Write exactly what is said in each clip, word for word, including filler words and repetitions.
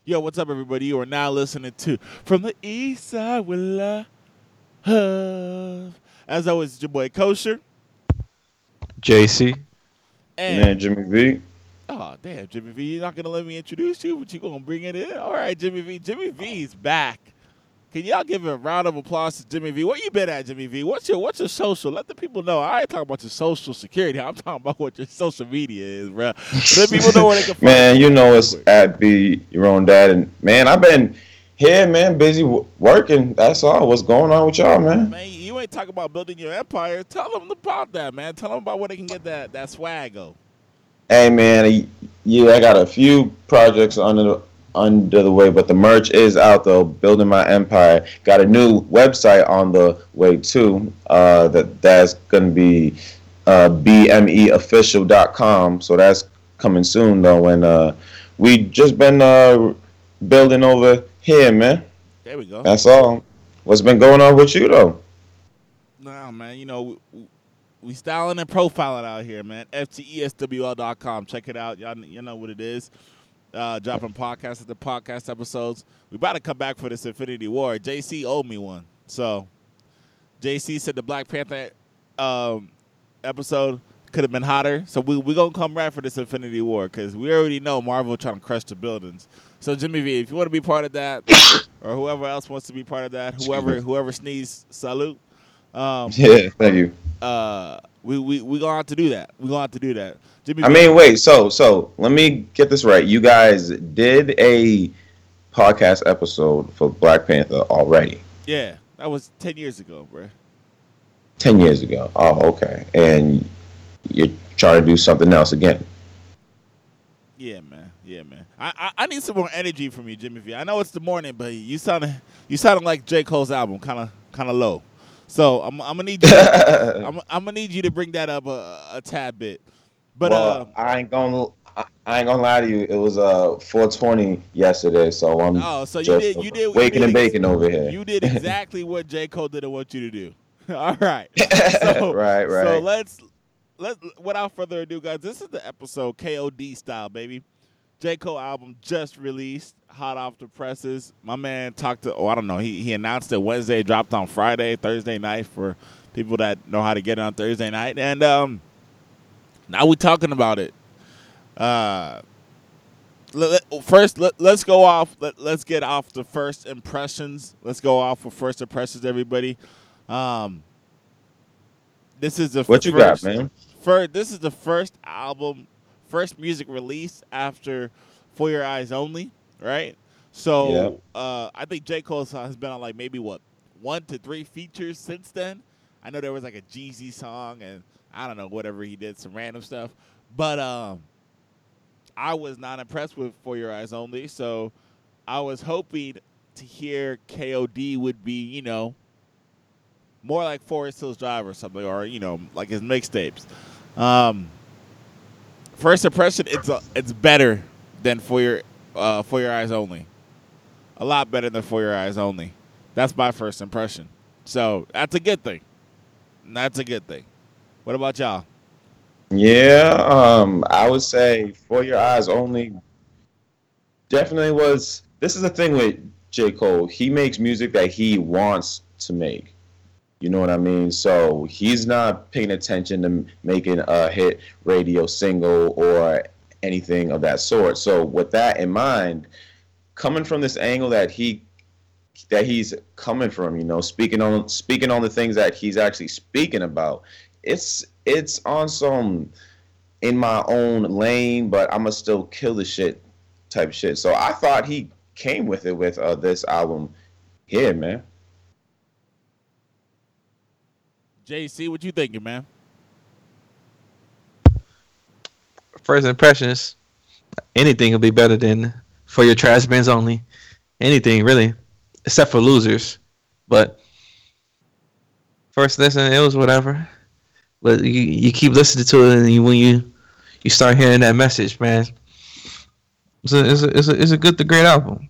Yo, what's up, everybody? You are now listening to From the East Side with Love. As always, it's your boy Kosher. J C. And, Man, Jimmy V. oh, damn, Jimmy V, you're not going to let me introduce you, but you're going to bring it in? All right, Jimmy V. Jimmy V's back. Can y'all give a round of applause to Jimmy V? Where you been at, Jimmy V? What's your what's your social? Let the people know. I ain't talking about your social security. I'm talking about what your social media is, bro. Let people know where they can find Man, you you know real it's quick. at Be Your Own Dad. And, man, I've been here, man, busy w- working. That's all. What's going on with y'all, man? Man, you ain't talking about building your empire. Tell them about that, man. Tell them about where they can get that that swag go. Hey, man, yeah, I got a few projects under the, under the way, but the merch is out, though. Building my empire. Got a new website on the way, too. Uh, that That's going to be uh, b m e official dot com. So that's coming soon, though. And uh, we just been uh, building over here, man. There we go. That's all. What's been going on with you though? Nah, man. You know, we, we, we styling and profiling out here, man. F T E S W L dot com. Check it out. Y'all, you know what it is. Uh, dropping podcasts at the podcast episodes. We about to come back for this Infinity War. J C owed me one. So, J C said the Black Panther um, episode could have been hotter. So, we we going to come right for this Infinity War because we already know Marvel trying to crush the buildings. So, Jimmy V, if you want to be part of that, or whoever else wants to be part of that, whoever whoever sneezed, salute. Um, Yeah, thank you. uh, we we we gonna have to do that. We gonna have to do that. Jimmy I V, mean, wait. So, so let me get this right. You guys did a podcast episode for Black Panther already yeah, that was ten years ago, bro. ten years ago. Oh, okay. And you're trying to do something else again. Yeah, man. Yeah, man. I, I I need some more energy from you, Jimmy V. I know it's the morning, but you sounded you sounded like J. Cole's album, kind of kind of low. So I'm I'm gonna need you. I'm I'm gonna need you to bring that up a, a tad bit. But uh, Well, I ain't gonna. I I ain't gonna lie to you. It was uh four twenty yesterday, so I'm oh, so you just did you did you waking did and ex- baking over here. you did exactly what J. Cole didn't want you to do. All right. So Right, so right. let's let without further ado, guys. This is the episode K O D style, baby. J. Cole album just released, hot off the presses. My man talked to, oh, I don't know, he, he announced it Wednesday, dropped on Friday, Thursday night for people that know how to get it on Thursday night. And um, now we're talking about it. Uh, let, let- first, let, let's go off, let, let's get off the first impressions. Let's go off with first impressions, everybody. Um, this is the What you got, first, man? first, this is the first album, first music release after For Your Eyes Only, right? Yeah. So uh, I think J. Cole has been on like maybe what one to three features since then. I know there was like a Jeezy song and I don't know whatever he did, some random stuff. But um, I was not impressed with For Your Eyes Only, so I was hoping to hear K O D would be, you know, more like Forest Hills Drive or something, or you know, like his mixtapes. Um, first impression, it's a, it's better than For Your uh, For Your Eyes Only. A lot better than For Your Eyes Only. That's my first impression. So that's a good thing. That's a good thing. What about y'all? Yeah, um, I would say For Your Eyes Only definitely was. This is the thing with J. Cole. He makes music that he wants to make. You know what I mean? So he's not paying attention to making a hit radio single or anything of that sort. So with that in mind, coming from this angle that he that he's coming from, you know, speaking on speaking on the things that he's actually speaking about, it's it's on some in my own lane, but I'ma still kill the shit type shit. So I thought he came with it with uh, this album here, man. J C, what you thinking, man? First impressions, anything will be better than For Your Trash Bands Only. Anything, really. Except for Losers. But first listen, it was whatever. But you, you keep listening to it, and you, when you, you start hearing that message, man, it's a, it's a, it's a, it's a good to great album.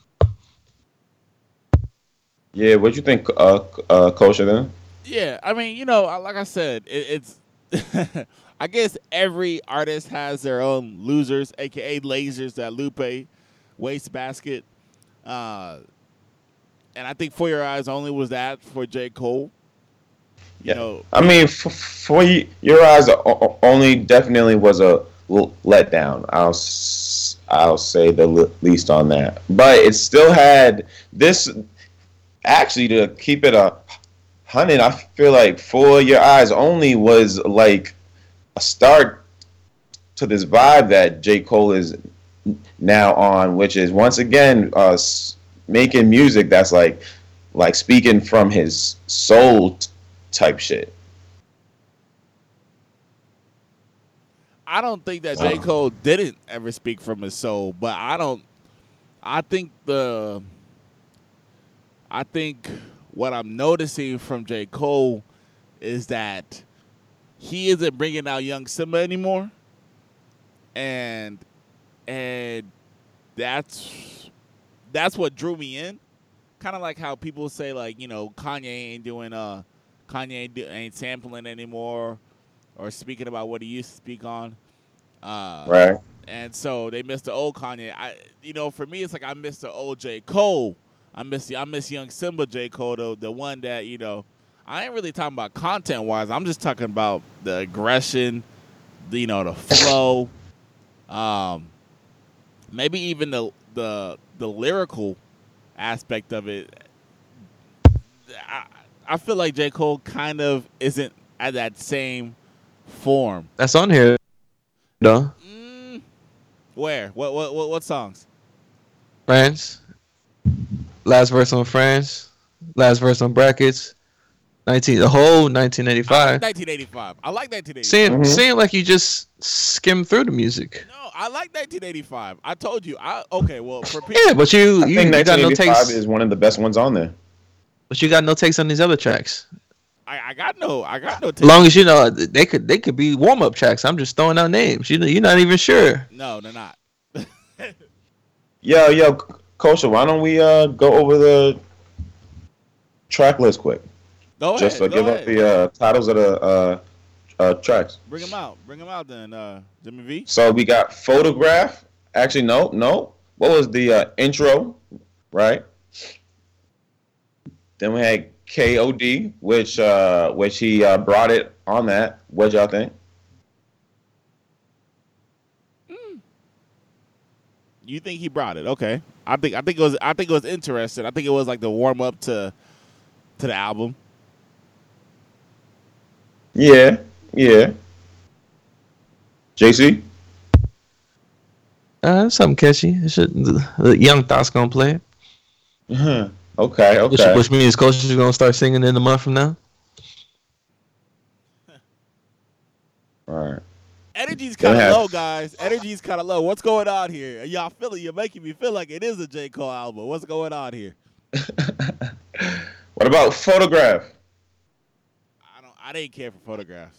Yeah, what you think, uh, uh, Kosher then? Yeah, I mean, you know, like I said, it, it's. I guess every artist has their own losers, aka lasers that Lupe Wastebasket. Uh, and I think For Your Eyes Only was that for J. Cole. You Yeah. know, I mean, for, for y- your eyes o- o- only definitely was a l- letdown. I'll s- I'll say the le- least on that. But it still had this. Actually, to keep it a hundred, I feel like For Your Eyes Only was like a start to this vibe that J. Cole is now on, which is once again uh, s- making music that's like like speaking from his soul t- type shit. I don't think that J. Cole didn't ever speak from his soul, but I don't. I think the. I think what I'm noticing from J. Cole is that he isn't bringing out Young Simba anymore, and and that's that's what drew me in. Kind of like how people say, like, you know, Kanye ain't doing uh Kanye ain't, do, ain't sampling anymore or speaking about what he used to speak on. Uh, Right. And so they miss the old Kanye. I, you know, for me, it's like I miss the old J. Cole. I miss the I miss Young Simba J. Cole, the, the one that, you know, I ain't really talking about content wise. I'm just talking about the aggression, the, you know, the flow, um, maybe even the the the lyrical aspect of it. I, I feel like J. Cole kind of isn't at that same form. That's on here, though. Mm, where? What, what? What? What songs? Friends. Last verse on Friends. Last verse on Brackets. Nineteen. The whole nineteen I eighty-five. like nineteen eighty-five. I like nineteen eighty-five. Seem Mhm. seem like you just skim through the music. No, I like nineteen eighty-five. I told you. I okay. Well, for people, Yeah, but you I you, think you got no nineteen eighty-five takes. is one of the best ones on there. But you got no takes on these other tracks. I, I got no. I got no. As long as you know they could they could be warm up tracks. I'm just throwing out names. You know you're not even sure. No, they're not. Yo, yo, Kosha, why don't we uh go over the track list quick? Go Just ahead. to Go give ahead. up the uh, titles of the uh, uh, tracks. Bring them out. Bring them out then, uh, Jimmy V. So we got Photograph. Actually, no, no. What was the uh, intro, right? Then we had K O D, which uh, which he uh, brought it on that. What y'all think? You think he brought it? Okay. I think. I think it was. I think it was interesting. I think it was like the warm up to, to the album. Yeah, yeah. J C? Uh, something catchy. It should, the, the Young Thot's gonna play it, Uh-huh. Okay, which, okay. which means Coach is gonna start singing in a month from now. All right. Energy's kind of ahead. low, guys. Energy's kind of low. What's going on here? Y'all feeling? You're making me feel like it is a J. Cole album. What's going on here? What about Photograph? I don't. I didn't care for Photographs.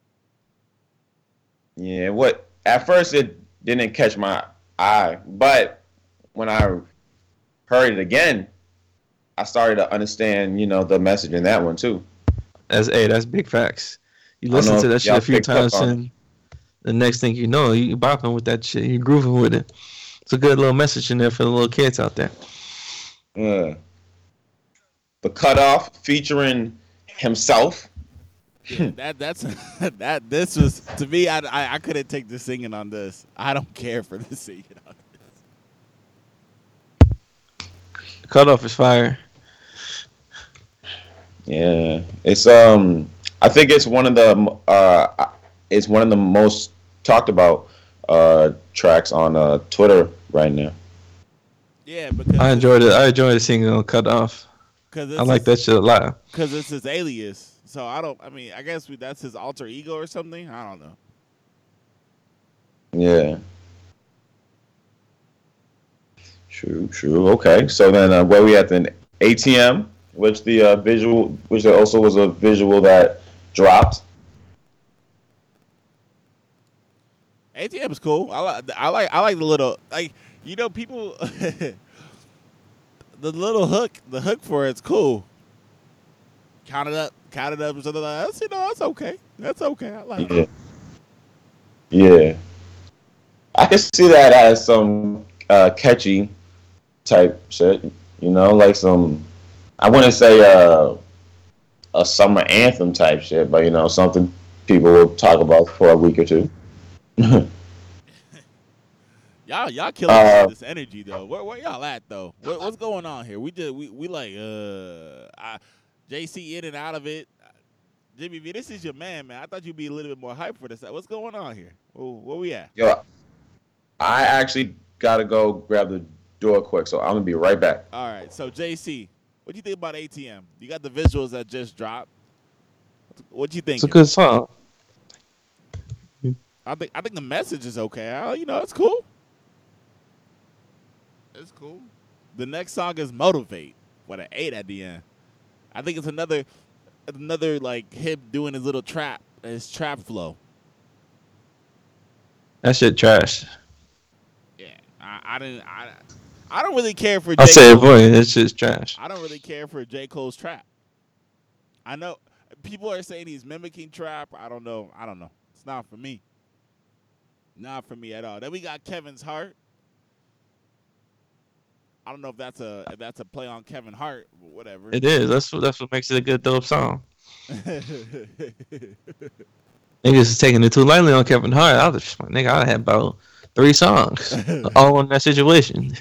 Yeah, what at first it didn't catch my eye, but when I heard it again, I started to understand, you know, the message in that one too. That's hey, that's big facts. You I don't listen know to that if shit a y'all few picked up times, on it. and the next thing you know, you bopping with that shit. You grooving with it. It's a good little message in there for the little kids out there. Yeah. The Cutoff featuring himself. Yeah, that that's that. This was to me. I, I I couldn't take the singing on this. I don't care for the singing on this. Cutoff is fire. Yeah, it's um, I think it's one of the uh, it's one of the most talked about uh tracks on uh Twitter right now. Yeah, because I enjoyed it. I enjoyed the singing on Cutoff. Because I like that shit a lot. Because it's his alias. So I don't. I mean, I guess we, that's his alter ego or something. I don't know. Yeah. True, true. Okay, so then uh, where we at then? A T M, which the uh, visual, which there also was a visual that dropped. A T M is cool. I like. I like. I like the little like you know people. The little hook, the hook for it's cool. Count it up, count it up, or something like that. You know, that's okay. That's okay. I like Yeah. it. Yeah. I can see that as some uh, catchy type shit. You know, like some. I wouldn't say uh, a summer anthem type shit, but you know, something people will talk about for a week or two. Y'all, y'all killing me Uh, with this energy though. Where, where y'all at though? What, what's going on here? We just we, we like uh, I, J C in and out of it. Jimmy V, this is your man, man. I thought you'd be a little bit more hype for this. What's going on here? Where, where we at? Yo, I actually gotta go grab the door quick, so I'm gonna be right back. All right, so J C, what do you think about A T M? You got the visuals that just dropped. What you think? It's a good song. I think I think the message is okay. I, you know, it's cool. It's cool. The next song is Motivate with an eight at the end. I think it's another another like him doing his little trap, his trap flow. That shit trash. Yeah, I, I didn't. I, I don't really care for. I J. said, Cole. boy, that shit's trash. I don't really care for J. Cole's trap. I know people are saying he's mimicking trap. I don't know. I don't know. It's not for me. Not for me at all. Then we got Kevin's Heart. I don't know if that's a if that's a play on Kevin Hart, but whatever. It is. That's what that's what makes it a good dope song. Niggas is taking it too lightly on Kevin Hart. I was nigga, I had about three songs all in that situation.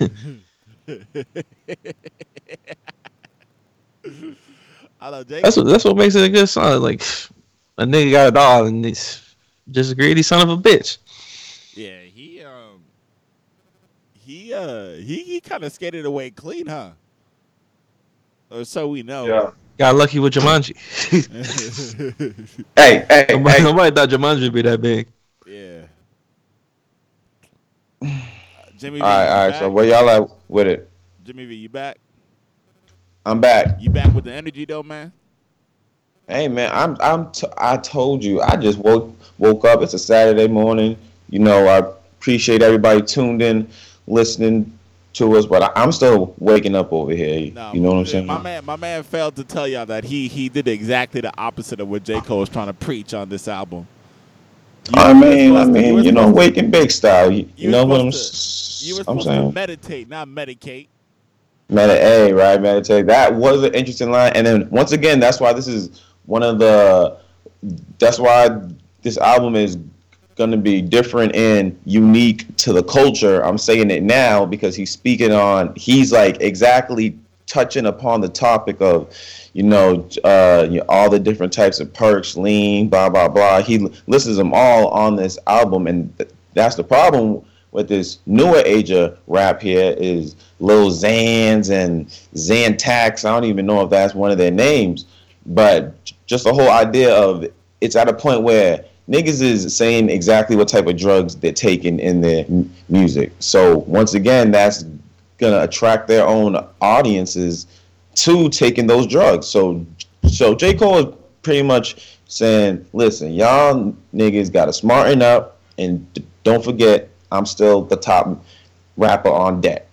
I know Jake. That's what that's what makes it a good song. Like a nigga got it all and he's just a greedy son of a bitch. Yeah, he um he uh he, he kind of skated away clean, huh? Or so we know. Yeah. Got lucky with Jumanji. Hey, hey, nobody, hey. nobody thought Jumanji would be that big. Yeah. Uh, Jimmy V, All right, you all right. back? So where y'all at with it? Jimmy V, you back? I'm back. You back with the energy though, man? Hey man, I'm I'm t- I told you I just woke woke up. It's a Saturday morning. You know, I appreciate everybody tuned in, listening to us, but I, I'm still waking up over here. No, you know what I'm saying? My man, my man failed to tell y'all that he he did exactly the opposite of what J. Cole was trying to preach on this album. You, I you were mean, I supposed to- mean, were you know, supposed to- waking big style. You, you you were know what I'm, supposed s- You were I'm supposed to saying? meditate, not medicate. Meta A, right? Meditate. That was an interesting line. And then once again, that's why this is one of the. That's why this album is going to be different and unique to the culture. I'm saying it now because he's speaking on. He's like exactly touching upon the topic of, you know, uh, you know, all the different types of perks, lean, blah blah blah. He lists them all on this album, and th- that's the problem with this newer age of rap here is Lil Xans and Xantax. I don't even know if that's one of their names, but just the whole idea of it's at a point where niggas is saying exactly what type of drugs they're taking in their m- music. So once again, that's gonna attract their own audiences to taking those drugs. So, so J. Cole is pretty much saying, listen, y'all niggas gotta smarten up and d- don't forget, I'm still the top rapper on deck.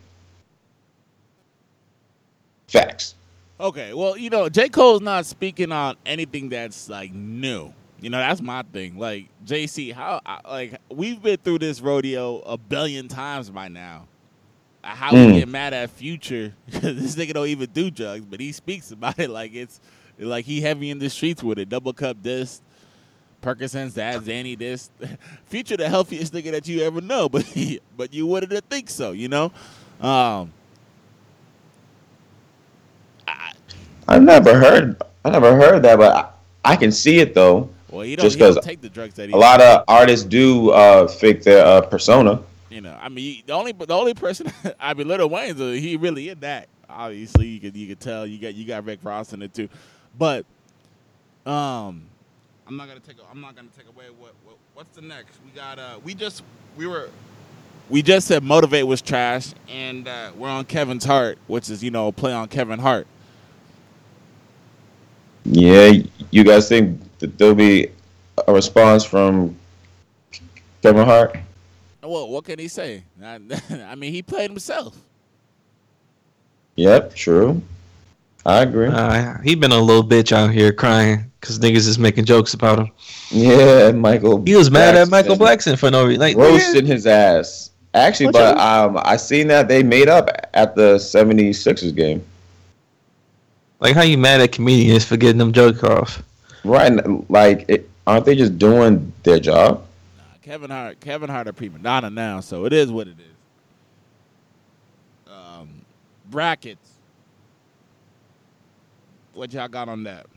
Facts. Okay, well, you know, J. Cole's not speaking on anything that's like new. You know, that's my thing. Like J C, how I, like we've been through this rodeo a billion times by now. Uh, How Mm. we get mad at Future because this nigga don't even do drugs, but he speaks about it like it's like he heavy in the streets with it. Double cup this, Percocets that, Zanny this. Future the healthiest nigga that you ever know, but he, but you wouldn't think so, you know. Um, I, I never heard. I never heard that, but I, I can see it though. well, he don't, Just he don't 'cause take the drugs that he. A lot of artists do uh, fake their uh, persona. You know, I mean, the only the only person, I mean, Lil Wayne's uh, he really in that. Obviously, you could you could tell you got you got Rick Ross in it too, but um, I'm not gonna take a, I'm not gonna take away what, what what's the next? We got uh we just we were we just said Motivate was trash, and uh, we're on Kevin's Heart, which is you know a play on Kevin Hart. Yeah, you guys think that there'll be a response from Kevin Hart? Well, what can he say? I, I mean, he played himself. Yep, true. I agree. Uh, he been a little bitch out here crying because niggas is making jokes about him. Yeah, Michael. He was mad at Michael Blackson Blackson for no reason. Like, roasting his ass. Actually, What but you- um, I seen that they made up at the 76ers game. Like, how you mad at comedians for getting them joke off? Right, like, it, aren't they just doing their job? Nah, Kevin Hart, Kevin Hart a prima donna now, so it is what it is. Um, brackets. What y'all got on that?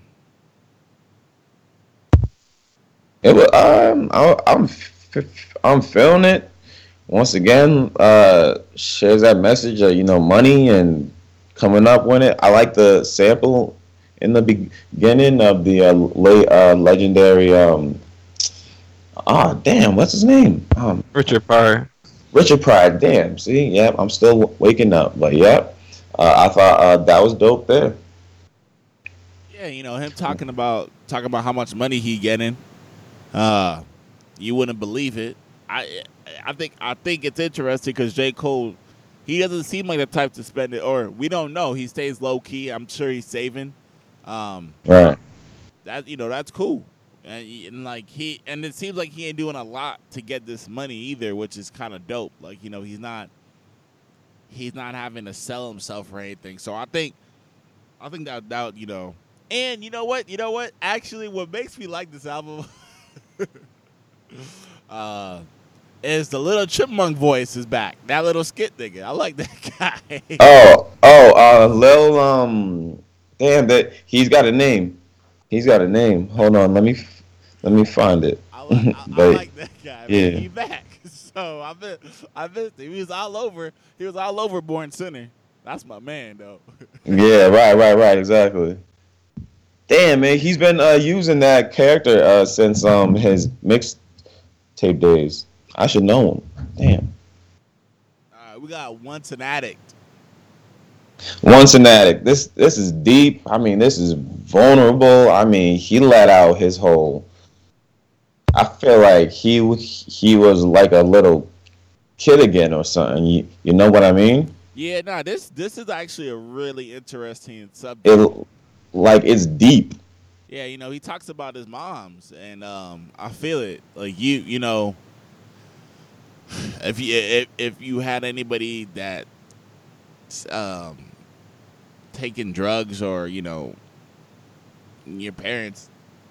It was, um, I, I'm, f- I'm feeling it. Once again, uh, shares that message of, you know, money and coming up with it. I like the sample in the beginning of the uh, late uh, legendary. Um, ah, damn, what's his name? Um, Richard Pryor. Richard Pryor. Damn, see, yeah, I'm still waking up, but yeah, uh, I thought uh, that was dope there. Yeah, you know him talking about talking about how much money he getting. Uh, you wouldn't believe it. I I think I think it's interesting because J. Cole, he doesn't seem like the type to spend it, or we don't know. He stays low key. I'm sure he's saving. Um, Right. that you know that's cool, and, and like he and it seems like he ain't doing a lot to get this money either, which is kind of dope. Like you know he's not he's not having to sell himself or anything. So I think I think that that you know, and you know what, you know what, actually, what makes me like this album. uh, is the little chipmunk voice is back. That little skit nigga. I like that guy. Oh, oh, uh, Lil, um, damn, that he's got a name. He's got a name. Hold on, let me, let me find it. I like I, I But like that guy. yeah. Man. He back. So I bet I missed him. He was all over. He was all over Born Sinner. That's my man though. Yeah, right, right, right, exactly. Damn, man, he's been uh, using that character uh, since um his mixtape days. I should know him. Damn. All right, we got Once an Addict. Once an addict. This this is deep. I mean, this is vulnerable. I mean, he let out his whole. I feel like he he was like a little kid again or something. You you know what I mean? Yeah, nah, this this is actually a really interesting subject. It like it's deep. Yeah, you know, he talks about his moms, and um, I feel it. Like you, you know, if you if, if you had anybody that um taking drugs or you know your parents,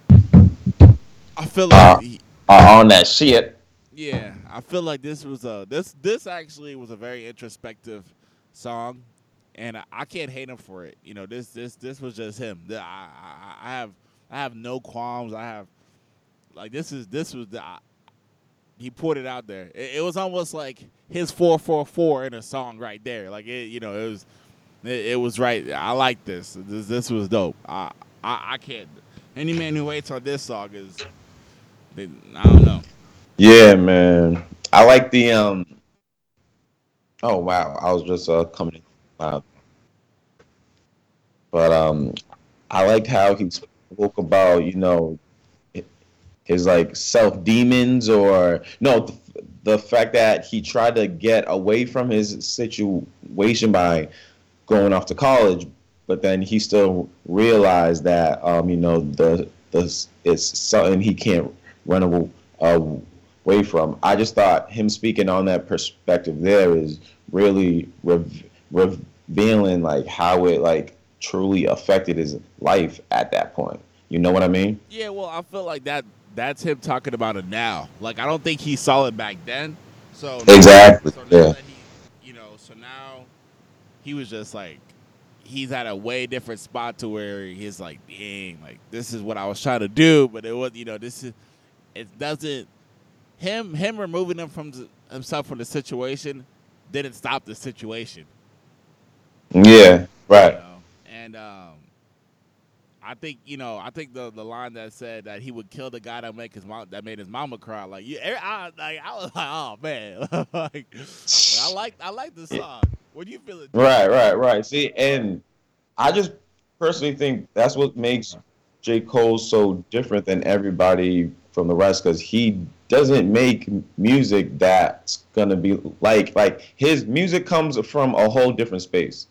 I feel Uh, like he- uh, on that shit. yeah, I feel like this was a this this actually was a very introspective song, and I, I can't hate him for it. You know, this this this was just him. The- I, I, I have I have no qualms. I have like this is this was the I, he put it out there. It, it was almost like his four four four in a song right there. Like it, you know, it was it, it was right. I like this. This this was dope. I I, I can't. Any man who hates on this song is, they, I don't know. Yeah, man. I like the um. Oh wow, I was just uh coming in. Wow. But um, I liked how he spoke about you know his like self demons or no the, the fact that he tried to get away from his situation by going off to college, but then he still realized that um you know the the it's something he can't run away, uh, away from. I just thought him speaking on that perspective there is really rev- revealing like how it like truly affected his life at that point. You know what I mean? Yeah, well, I feel like that that's him talking about it now. Like I don't think he saw it back then. So now, Exactly. so now Yeah. that he, you know, so now he was just like he's at a way different spot to where he's like, dang, like this is what I was trying to do, but it was, you know, this is it doesn't him him removing him from the, himself from the situation didn't stop the situation. Yeah. You Right. know, and um. I think you know. I think the the line that said that he would kill the guy that make his mom that made his mama cry. Like yeah, I, like I was like, oh man, like I like I like the song. What do you feel? Right. Right. Right. See, and I just personally think that's what makes J. Cole so different than everybody from the rest because he doesn't make music that's gonna be like like his music comes from a whole different space.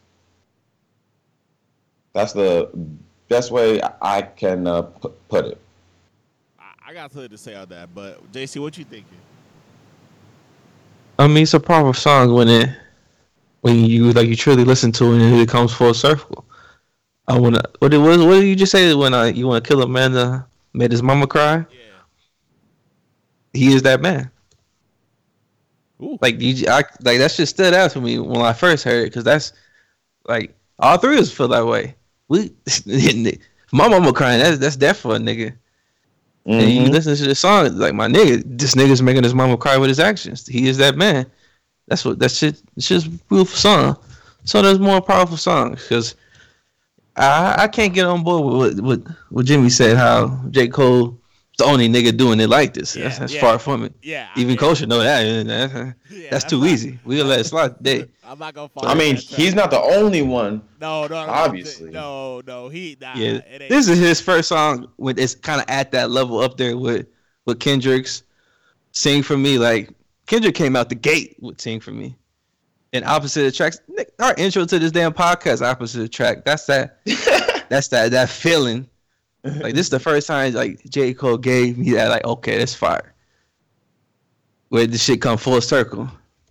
That's the best way I can uh, pu- put it. I, I got something to say on that, but J C, what you thinking? I mean, it's a powerful song when it when you like you truly listen to it and it comes full circle. I wanna. What did what, what did you just say when I you wanna kill a man that made his mama cry? Yeah. He is that man. Ooh. Like you, I, like that shit stood out to me when I first heard it because that's like all three of us feel that way. We, my mama crying. That's that's death for a nigga. Mm-hmm. And you listen to the song, like my nigga, this nigga's making his mama cry with his actions. He is that man. That's what that shit. It's just a beautiful song. So there's more powerful songs because I I can't get on board with what what, what Jimmy said. How J. Cole the only nigga doing it like this. Yeah, that's that's yeah. far from it. Yeah. Even yeah. Cole should know that. That's, Yeah, that's that's too not- easy. We gonna let it slide today. I'm not gonna follow I mean, that track. he's not the only one. No, no, no. Obviously. No, no. He. Nah, Yeah, it ain't. this is his first song when it's kind of at that level up there with with Kendrick's "Sing for Me." Like Kendrick came out the gate with "Sing for Me," and opposite of tracks. Our intro to this damn podcast, opposite of track. That's that. that's that that feeling. Like this is the first time like J. Cole gave me that. Like okay, that's fire. Where this shit come full circle.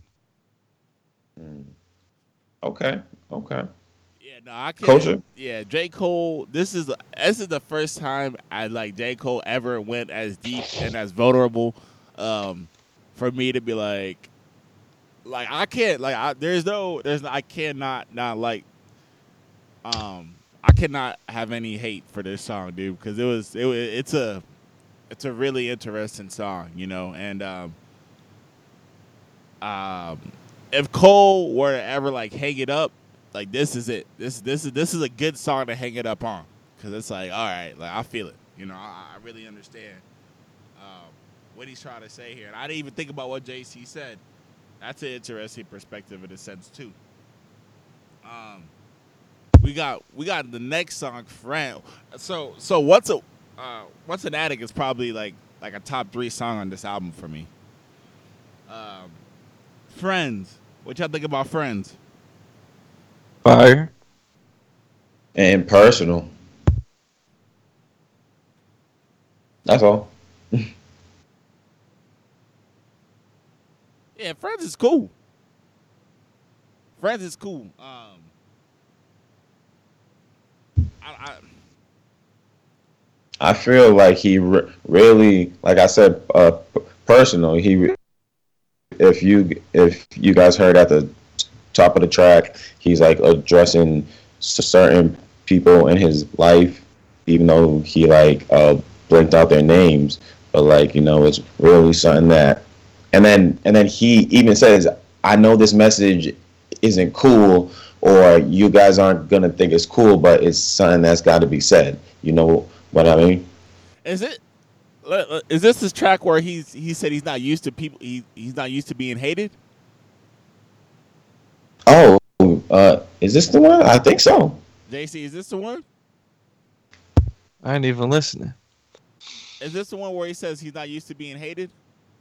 Okay, okay. Yeah, no, I can't. Culture? Yeah, J. Cole. This is this is the first time I like J. Cole ever went as deep and as vulnerable. Um, for me to be like, like I can't like I, there's no there's I cannot not like, um, I cannot have any hate for this song, dude, because it was it it's a it's a really interesting song, you know, and um, um, if Cole were to ever like hang it up. Like this is it. This this is this is a good song to hang it up on because it's like all right, like I feel it. You know, I, I really understand um, what he's trying to say here, and I didn't even think about what J C said. That's an interesting perspective in a sense too. Um, we got we got the next song, "Friend." So so what's a uh, what's an addict is probably like like a top three song on this album for me. Um, Friends. What y'all think about Friends? Fire. And personal. That's all. Yeah, Friends is cool. Friends is cool. Um, I, I, I feel like he re- really, like I said, uh, p- personal. He, re- if you if you guys heard at the top of the track, he's like addressing s- certain people in his life, even though he like uh, blinked out their names. But like you know, it's really something that, and then and then he even says, "I know this message isn't cool, or you guys aren't gonna think it's cool, but it's something that's got to be said." You know what I mean? is it? Is this his track where he's he said he's not used to people? He, he's not used to being hated. Oh, uh, is this the one? I think so. J C, is this the one? I ain't even listening. Is this the one where he says he's not used to being hated?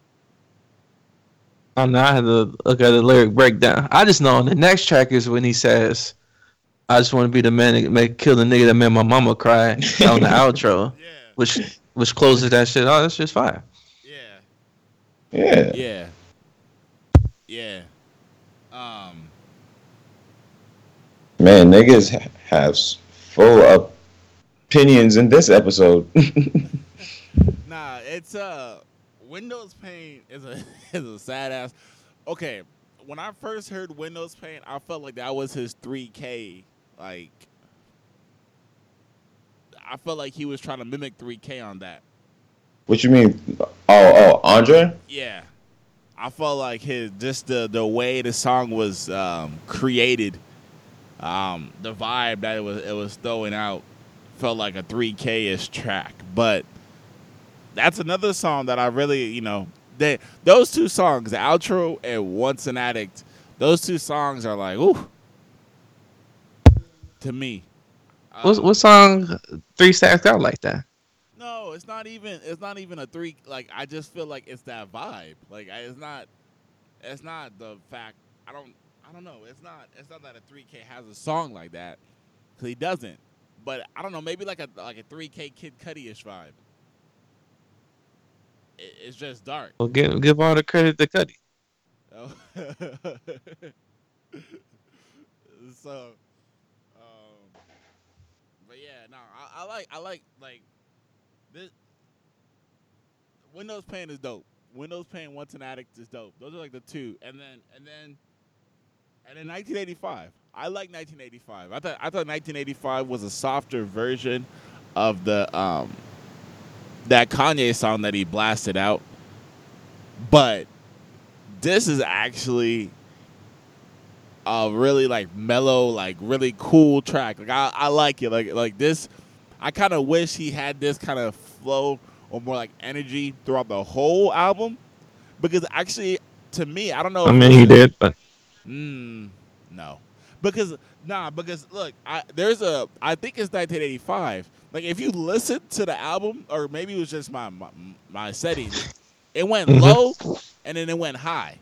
I don't know. I had to look at the lyric breakdown. I just know the next track is when he says, "I just want to be the man that make kill the nigga that made my mama cry" on the outro, Yeah. which which closes that shit. Oh, that's just fire. Yeah. Yeah. Yeah. Yeah. Um. Man, niggas ha- have s- full opinions in this episode. Nah, it's uh Windows Paint is a is a sad ass. Okay, when I first heard Windows Paint, I felt like that was his three K. Like, I felt like he was trying to mimic three K on that. What you mean? Oh, oh, Andre? Yeah, I felt like his just the the way the song was um, created, um, the vibe that it was it was throwing out felt like a three K ish track, but. That's another song that I really, you know, they, those two songs, the outro and Once an Addict, those two songs are like, ooh, to me. What Um, what song three stacked out like that? No, it's not even. It's not even a three. Like I just feel like it's that vibe. Like I, it's not. It's not the fact. I don't. I don't know. It's not. It's not that a three K has a song like that, because he doesn't. But I don't know. Maybe like a like a three K Kid Cudi ish vibe. It, it's just dark. Well, give give all the credit to Cuddy. Oh. So, um, but yeah, no, I, I like, I like, like this. Windows Paint is dope. Windows Paint Once an Addict is dope. Those are like the two, and then, and then, and then nineteen eighty-five. I like nineteen eighty-five. I thought, I thought nineteen eighty-five was a softer version of the um that Kanye song that he blasted out, but this is actually a really like mellow, like really cool track. Like I, I like it. Like like this, I kind of wish he had this kind of flow or more like energy throughout the whole album, because actually, to me, I don't know. I If mean, it he was, did, but mm, no, because nah, because look, I there's a I think it's nineteen eighty-five. Like if you listen to the album, or maybe it was just my my, my settings, it went Mhm. low and then it went high.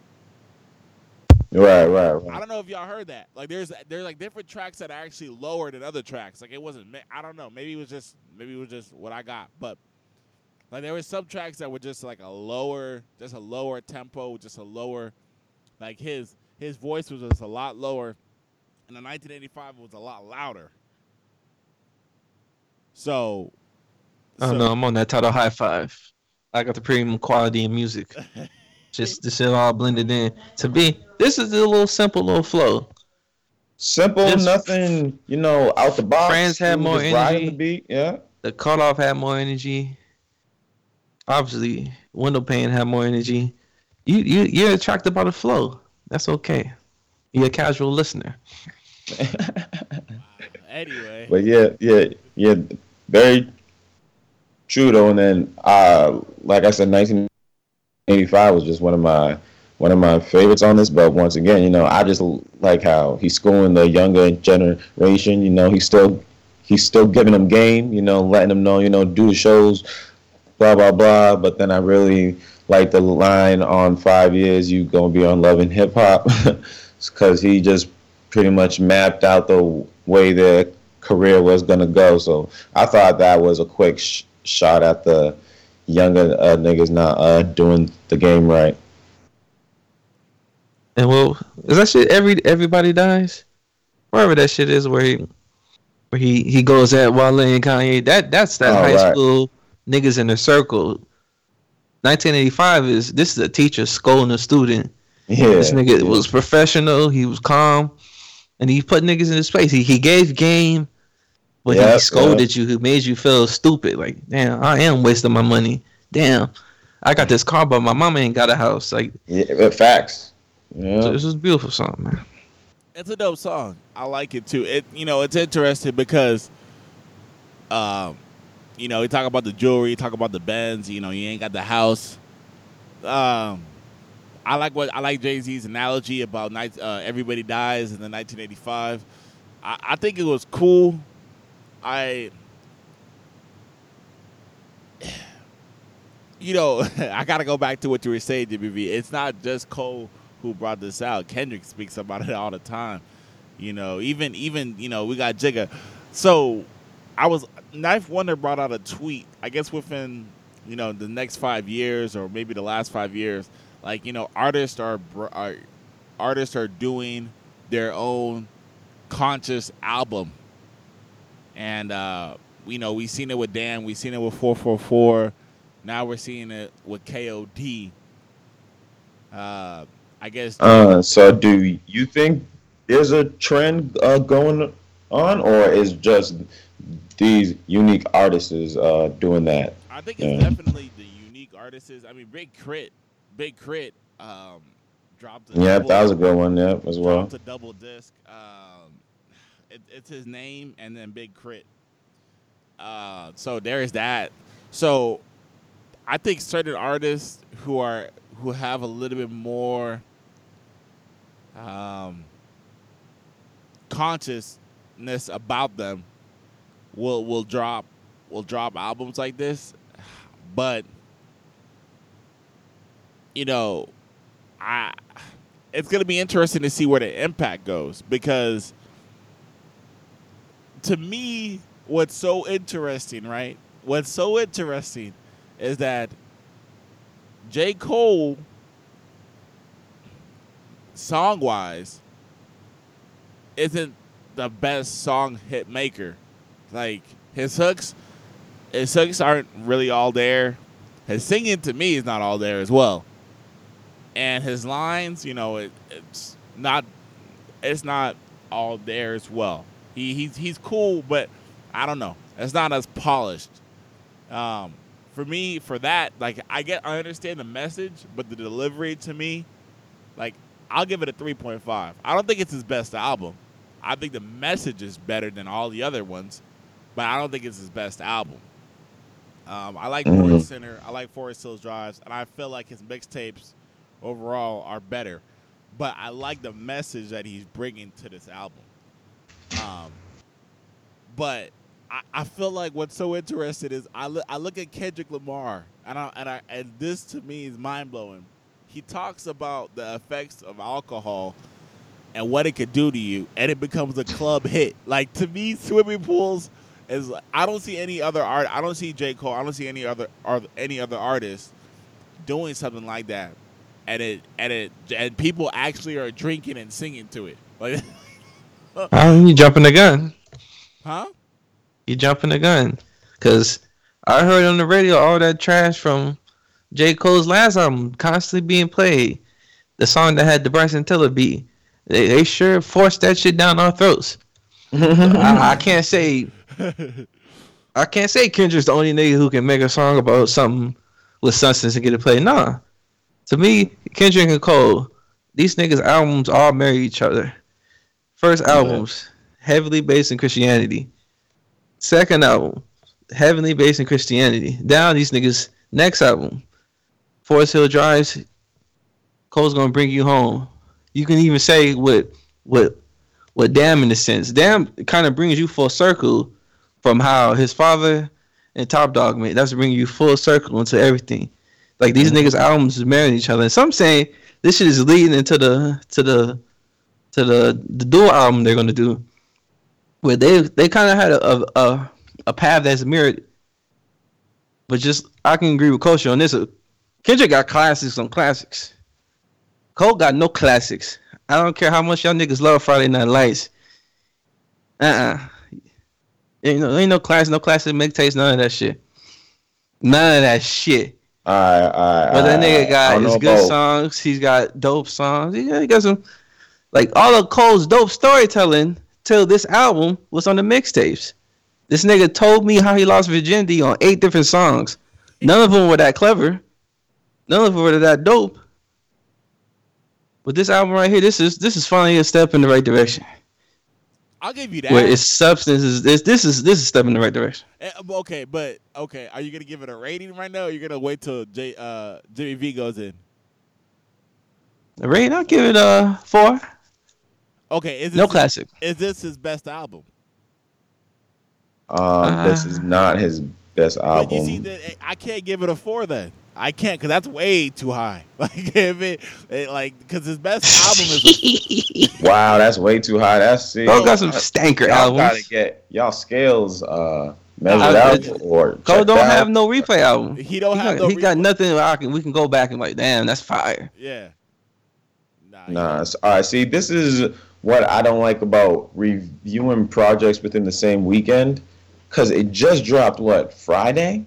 Right, right, I right. don't know if y'all heard that. Like there's there's like different tracks that are actually lower than other tracks. Like it wasn't. ma- I don't know. Maybe it was just maybe it was just what I got. But like there were some tracks that were just like a lower, just a lower tempo, just a lower. Like his his voice was just a lot lower, and the nineteen eighty-five was a lot louder. So, I don't so know. I'm on that title high five. I got the premium quality in music. Just this shit all blended in. To me, this is a little simple little flow. Simple, Just nothing, you know, out the Friends box. had You were more just riding the energy. beat. Yeah. The cutoff had more energy. Obviously, window pane had more energy. You you you're attracted by the flow. That's okay. You're a casual listener. anyway, But yeah, yeah, yeah, very true though. And then, uh, like I said, nineteen eighty-five was just one of my one of my favorites on this. But once again, you know, I just like how he's schooling the younger generation. You know, he's still he's still giving them game. You know, letting them know, you know, do the shows, blah blah blah. But then I really like the line on five years you gonna be on Love and Hip Hop, because he just pretty much mapped out the way their career was gonna go. So I thought that was a quick sh- shot at the younger uh, niggas not uh, doing the game right. And well, is that shit every everybody dies? Wherever that shit is, where he where he he goes at Wale and Kanye. That that's that All high right. school niggas in a circle. nineteen eighty-five is this is a teacher scolding a student. Yeah. This nigga yeah. was professional. He was calm, and he put niggas in his place. He he gave game, but Yep, he scolded you. He made you feel stupid. Like, damn, I am wasting my money. Damn, I got this car, but my mama ain't got a house. Like, Yeah, but facts. so Yeah. this is a beautiful song, man. it's a dope song. I like it too. It you know it's interesting because, um, you know, you talk about the jewelry, talk about the Benz. You know, you ain't got the house. Um, I like what I like Jay Z's analogy about night, uh, everybody dies in the nineteen eighty-five. I, I think it was cool. I, you know, I gotta go back to what you were saying, J B V. It's not just Cole who brought this out. Kendrick speaks about it all the time. You know, even even you know we got Jigga. So I was Knife Wonder brought out a tweet. I guess within you know the next five years or maybe the last five years, like you know artists are br- are artists are doing their own conscious album, and uh, you know we seen it with Dan, we seen it with four four four. Now we're seeing it with K O D. Uh, I guess. Uh, so do you think there's a trend uh, going on, or is just these unique artists uh, doing that? I think it's Yeah. definitely the unique artists. I mean, Big Crit, Big Crit, um, dropped a Yeah, double, that was a good one. Yeah, as well. dropped a double disc. Um, it, it's his name and then Big Crit. Uh, so there's that. So I think certain artists who are who have a little bit more um, consciousness about them will will drop will drop albums like this, but you know, I it's gonna be interesting to see where the impact goes because to me, what's so interesting, right? What's so interesting is that J. Cole song wise, isn't the best song hit maker. Like his hooks, his hooks aren't really all there. His singing to me is not all there as well. And his lines, you know, it, it's not, it's not all there as well. He he's he's cool, but I don't know. It's not as polished. Um, for me, for that, like I get, I understand the message, but the delivery to me, like I'll give it a three point five. I don't think it's his best album. I think the message is better than all the other ones, but I don't think it's his best album. Um, I like Mhm. Forest Center. I like Forest Hills Drives, and I feel like his mixtapes overall are better. But I like the message that he's bringing to this album. Um, but I, I feel like what's so interesting is I, look I look at Kendrick Lamar, and I, and I and this to me is mind blowing. He talks about the effects of alcohol and what it could do to you, and it becomes a club hit. Like to me, swimming pools is. I don't see any other art. I don't see J. Cole. I don't see any other or any other artist doing something like that, and it and it and people actually are drinking and singing to it. Like, Um, you jumping the gun. huh? You jumping the gun. Cause I heard on the radio all that trash from J. Cole's last album constantly being played. The song that had the Bryson Tiller beat. They they sure forced that shit down our throats. I, I can't say I can't say Kendrick's the only nigga who can make a song about something with substance and get it played. Nah. To me, Kendrick and Cole, these niggas' albums all marry each other. First albums, heavily based in Christianity. Second album, heavily based in Christianity. Down these niggas, next album, Forest Hill Drives, Cole's gonna bring you home. You can even say what what what Damn in a sense. Damn kind of brings you full circle from how his father and Top Dog made. That's bringing you full circle into everything. Like these Mhm. niggas' albums is marrying each other. And some saying this shit is leading into the to the to the the dual album they're gonna do, where they they kind of had a, a a path that's mirrored. But just I can agree with Culture on this. Kendrick got classics on classics. Cole got no classics. I don't care how much y'all niggas love Friday Night Lights. Uh uh Ain't no ain't no class, no classic mixtapes, none of that shit. None of that shit. Alright, alright. But that nigga I got don't his know good about- songs. He's got dope songs. He, he got some, like all of Cole's dope storytelling till this album was on the mixtapes. This nigga told me how he lost virginity on eight different songs. None of them were that clever. None of them were that dope. But this album right here, this is this is finally a step in the right direction. I'll give you that. Where its substance is this this is this is a step in the right direction. Eh, Okay, but okay, are you gonna give it a rating right now, or you're gonna wait till J, uh, Jimmy V goes in? The rating, I'll give it a four. Okay, is this No his- classic. Is this his best album? Um, this is not his best album. But you see, that eh, I can't give it a four then. I can't, cause that's way too high. Like if it, it like, cause his best album is. A, Wow, that's way too high. That's see, Cole got some stanker y'all albums. gotta get y'all scales uh measured Uh, out it- or Cole checked don't out. have no replay album. he don't He have got, no. he got replay- nothing where I can we can go back and like, damn, that's fire. Yeah. Nah. he Nah, don't. it's- all right. See, this is what I don't like about reviewing projects within the same weekend, because it just dropped what Friday.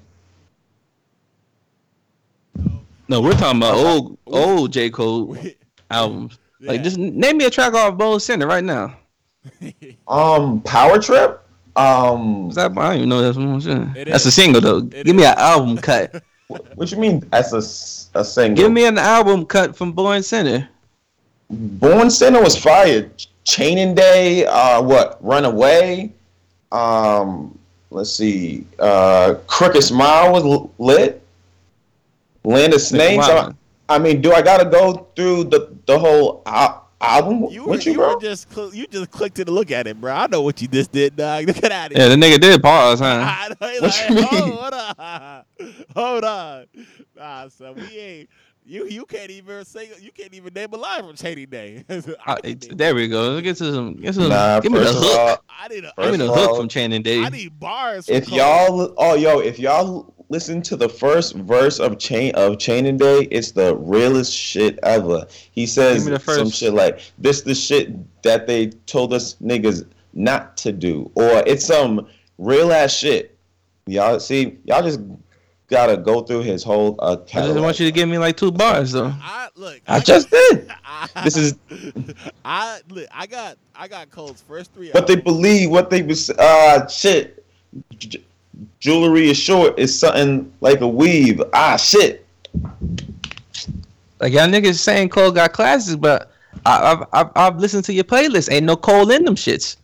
No, we're talking about old old J. Cole We- albums. Like yeah. just name me a track off Bold Center right now. Um, Power Trip. Um, Is that, I don't even know that's one saying. It That's is. a single though. It Give me is. an album cut. what you mean? That's a s- a single. Give me an album cut from Boyd Center. Born Center was fire. Chaining Day. Uh, what? Runaway. Um, let's see. Uh, Crooked Smile was l- lit. Land of Snakes. Wow. I, I mean, do I gotta go through the the whole al- album You were, with you, you bro? were just cl- you just clicked it to look at it, bro. I know what you just did, dog. Look at that. Yeah, the nigga did pause, huh? I know, he's What like, you mean? "Oh, hold on, hold on. Nah, so we ain't. You you can't even say you can't even name a line from Chaining Day. I, Uh, need, there we go. Let's get to some. Get some Nah, give me the first of hook. all, I need a, Give me first the of hook all, from Channing Day. I need bars. From if Cole. y'all, oh yo, if y'all listen to the first verse of Chain of Chain and Day, it's the realest shit ever. He says some shit like, "This the shit that they told us niggas not to do," or it's some real ass shit. Y'all see, y'all just gotta go through his whole uh, catalog. I just want you to give me like two bars though. I look. I, I just did. I, this is. I look. I got. I got Cole's first three. What albums. They believe. What they was. Uh, shit. J- jewelry is short. Is something like a weave. Ah, shit. Like y'all niggas saying Cole got classes, but I, I've, I've I've listened to your playlist. Ain't no Cole in them shits.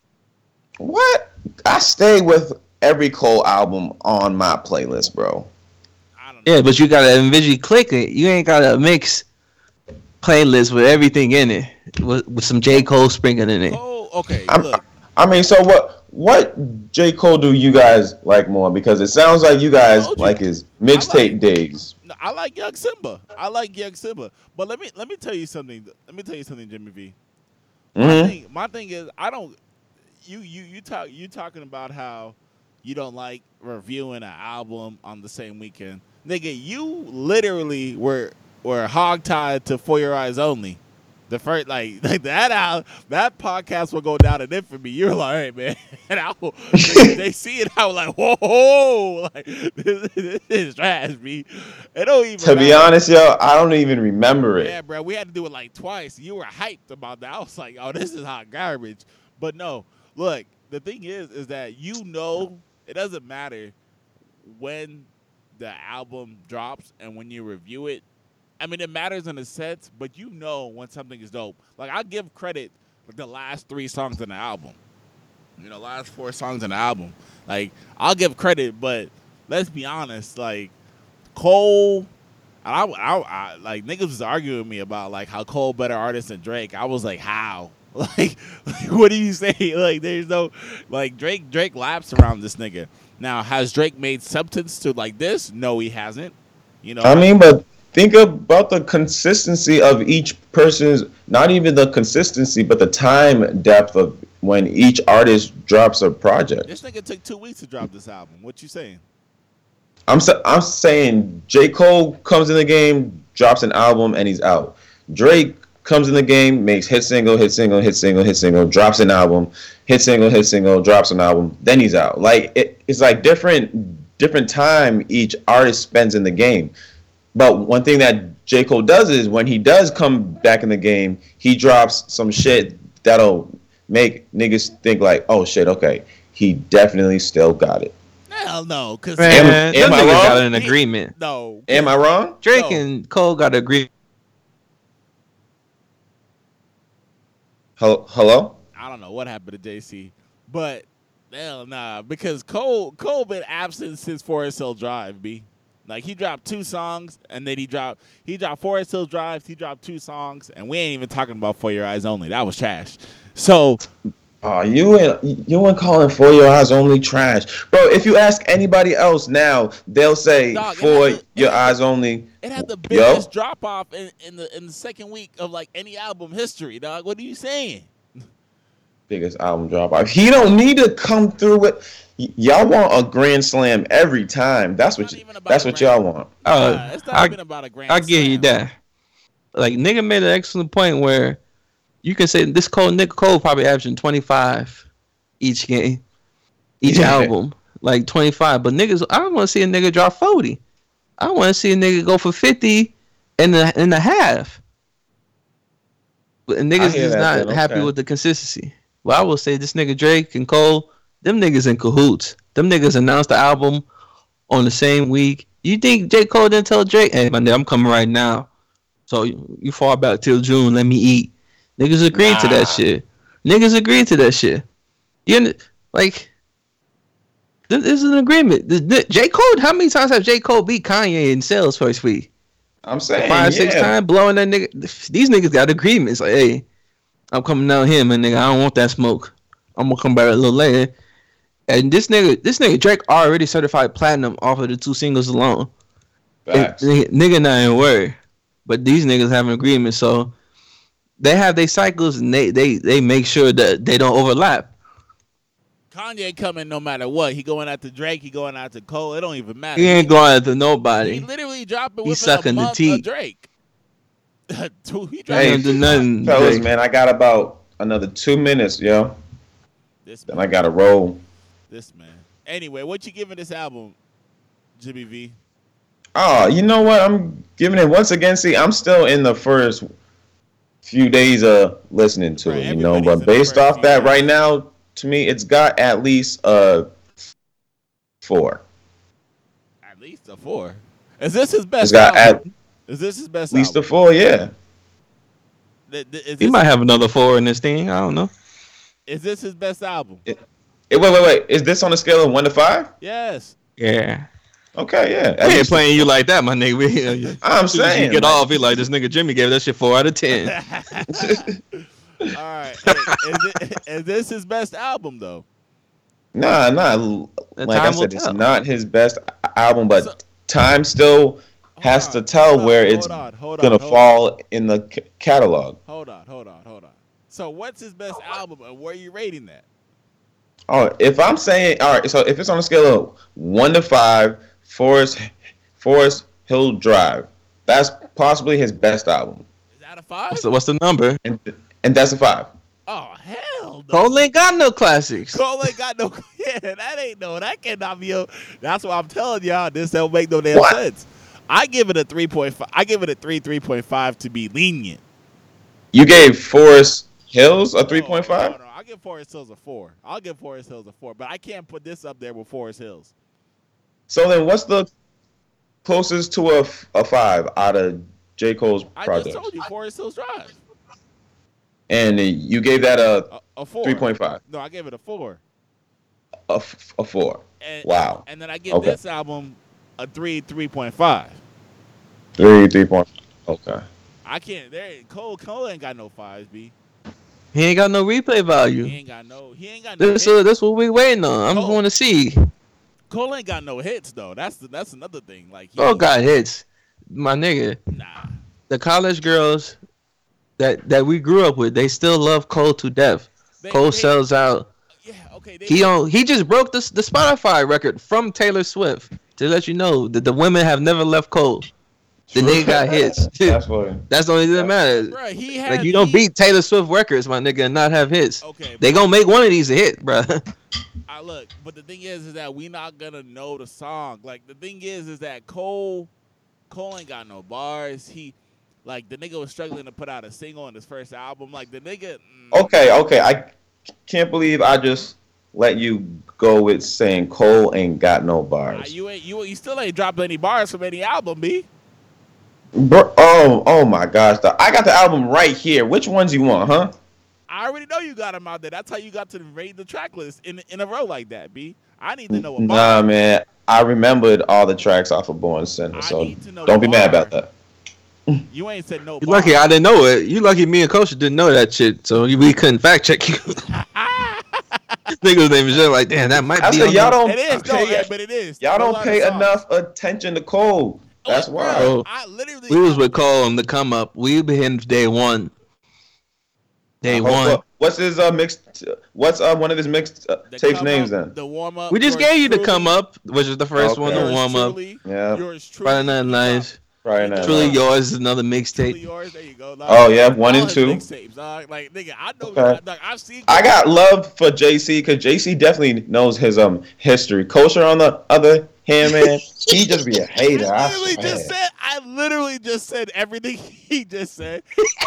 What? I stay with every Cole album on my playlist, bro. I don't know. Yeah, but you gotta individually click it. You ain't gotta mix playlist with everything in it with, with some J. Cole sprinkled in it. Oh, okay. I'm, Look. I mean, so what? What J. Cole do you guys like more? Because it sounds like you guys like his mixtape like, days. I like Young Simba. I like Young Simba. But let me let me tell you something. Let me tell you something, Jimmy V. My, mm-hmm. thing, my thing is, I don't. You you you talk you talking about how you don't like reviewing an album on the same weekend, nigga. You literally were were hogtied to For Your Eyes Only. The first, like, like that out, that podcast will go down in infamy. You're like, hey man, and I will, they, they see it. I was like, whoa, whoa, like this, this is trash, me. It don't even. To matter. Be honest, yo, I don't even remember it. Yeah, bro, we had to do it like twice. You were hyped about that. I was like, oh, this is hot garbage. But no, look, the thing is, is that you know, it doesn't matter when the album drops and when you review it. I mean, it matters in a sense, but you know when something is dope. Like, I give credit for the last three songs in the album. You know, last four songs in the album. Like, I'll give credit, but let's be honest. Like, Cole, I, I, I like, niggas was arguing with me about, like, how Cole better artist than Drake. I was like, how? Like, like, what do you say? Like, there's no, like, Drake, Drake laps around this nigga. Now, has Drake made substance to, like, this? No, he hasn't. You know, I mean, but think about the consistency of each person's, not even the consistency, but the time depth of when each artist drops a project. This nigga took two weeks to drop this album. What you saying? I'm I'm saying J. Cole comes in the game, drops an album, and he's out. Drake comes in the game, makes hit single, hit single, hit single, hit single, drops an album, hit single, hit single, drops an album, then he's out. Like it, it's like different different time each artist spends in the game. But one thing that J. Cole does is when he does come back in the game, he drops some shit that'll make niggas think like, oh shit, okay, he definitely still got it. Hell no, because am, am I wrong? Got an agreement. He, no, am I wrong? Drake no. and Cole got an agreement. Hello? I don't know what happened to J C, but hell nah, because Cole Cole been absent since Forest Hill Drive, B. Like, he dropped two songs, and then he dropped he dropped Forest Hill Drive, he dropped two songs, and we ain't even talking about For Your Eyes Only. That was trash. So, oh, you and you and calling For Your Eyes Only trash, bro. If you ask anybody else now, they'll say Dog, For the, Your Eyes the, Only. It had the biggest drop off in, in the in the second week of like any album history, dog. What are you saying? Biggest album drop off. He don't need to come through with. Y- y'all want a grand slam every time. That's what. You, that's what y'all want. Oh, uh, it's not I, even about a grand. I give you that. Like, nigga made an excellent point where you can say this Cole, Nick Cole probably averaging twenty-five each game, each yeah. album, like twenty-five. But niggas, I don't want to see a nigga drop forty. I want to see a nigga go for fifty in the in the half. But niggas is not okay. happy with the consistency. Well, I will say this nigga Drake and Cole, them niggas in cahoots. Them niggas announced the album on the same week. You think J. Cole didn't tell Drake, hey, my nigga, I'm coming right now. So you, you fall back till June, let me eat. Niggas agreed nah. to that shit. Niggas agreed to that shit. You like, this is an agreement. The, the, J. Cole, how many times have J. Cole beat Kanye in sales first week? I'm saying Five, yeah. six times, blowing that nigga. These niggas got agreements. Like, hey, I'm coming down here, man, nigga. I don't want that smoke. I'm gonna come back a little later. And this nigga, this nigga Drake already certified platinum off of the two singles alone. Facts. Nigga, nigga not in word. But these niggas have an agreement, so they have their cycles and they, they, they make sure that they don't overlap. Kanye coming no matter what. He going after Drake. He going after Cole. It don't even matter. He ain't going after He nobody. literally dropping He within sucking a the month teat. of Drake. Two- he He dropping ain't do nothing. Fellas, Drake. man, I got about another two minutes, yo. this Then man. I gotta roll. This man. Anyway, what you giving this album, Jimmy V? Oh, you know what? I'm giving it once again. See, I'm still in the first few days of listening to Right, it, you know. everybody's in But the based first off few that, days. right now, to me, it's got at least a four. At least a four. Is this his best It's got album? at Is this his best least a album? four, yeah. Th- th- Is He this, might have another four in this thing. I don't know. is this his best album? Eh, wait, wait, wait. Is this on a scale of one to five? Yes. Yeah. Okay, yeah. At We ain't least- playing you like that, my nigga. We, I'm as soon as you saying. get like- off, he like, this nigga Jimmy gave that shit four out of ten. All right. Hey, is, it, is this his best album though? Nah, nah. The Like I time will said, it's tell. not his best album, but So- time still has Hold to on, tell hold on, where hold it's on, hold on, gonna hold on. fall in the c- catalog. Hold on, hold on, hold on. So what's his best album and where are you rating that? Oh, if I'm saying, all right, so if it's on a scale of one to five, Forest Forest Hill Drive, that's possibly his best album, Is that a five? What's the, what's the number? and and that's a five. Oh hell no. Cole ain't got no classics. Cole ain't got no. Yeah, that ain't no. That cannot be a. That's why I'm telling y'all. This don't make no damn What? sense. I give it a three point five. I give it a three, three point five to be lenient. You gave Forest Hills a three No, point five. No, no, I'll give Forest Hills a four. I'll give Forest Hills a four, but I can't put this up there with Forest Hills. So then, what's the closest to a, f- a five out of J. Cole's I projects? just told you Forest Hills Drive. And you gave that a A, a four. three point five, No, I gave it a four. a, f- a four. And, Wow. And then I give Okay. this album a three, three point five. Three, three point. Okay. I can't. There, Cole, Cole ain't got no fives, B. He ain't got no replay He value. ain't got no. He ain't got no. This, hits. uh, that's what we waiting on. I'm Cole. going to see. Cole ain't got no hits though. That's the, that's another thing. Like he, Cole got hits. My nigga. nah. The college girls that that we grew up with, they still love Cole to death. They- Cole they- sells out. Yeah. Okay. They, He on he just broke the the Spotify record from Taylor Swift to let you know that the women have never left Cole. The nigga got hits. That's funny. That's the only thing that matters. Bruh, he had. Like you don't he- beat Taylor Swift records, my nigga, and not have hits. Okay. They gonna make one of these a hit, bro. I look, but the thing is, is that we not gonna know the song. Like the thing is, is that Cole, Cole ain't got no bars. He, like the nigga was struggling to put out a single on his first album. Like the nigga. mm, Okay, okay. I can't believe I just let you go with saying Cole ain't got no nah, bars. you ain't you you still ain't dropped any bars from any album, B. Bro, oh, oh my gosh. The, I got the album right here. Which ones you want, huh? I already know you got them out there. That's how you got to rate the track list in in a row like that, B. I need to know what bar. Nah, man. I remembered all the tracks off of Born Sinner, I so need to know don't be the mad bar. about that. You ain't said no. You bar. lucky I didn't know it. You lucky me and Coach didn't know that shit, so we couldn't fact check you. Niggas name is just like, damn, that might I be. said on y'all the- don't It is, no, pay, yeah, but it is. y'all There's a don't lot pay of songs. enough attention to Cole. That's Oh, why. bro, Oh. I literally. We was with Cole on the come up. We been day one. Day Uh, one. what- What's his uh mixed? What's uh one of his mixed uh, The tapes come names up, then? The warm up. We just yours gave you the truly, come up, which is the first one, Okay. the yours warm up. truly, Yeah. Yours truly. Friday Night Lights. Friday Night Truly Lights. yours is another Truly mixtape. yours. There you go. Dog. Oh, yeah, one All and his two. Mixtapes, dog. Like nigga, I know. Okay. Dog, I've seen. I got love for J C because J C definitely knows his um history. Kosher on the other hand, man, he just be a hater. I I literally swear. just said. I literally just said everything he just said.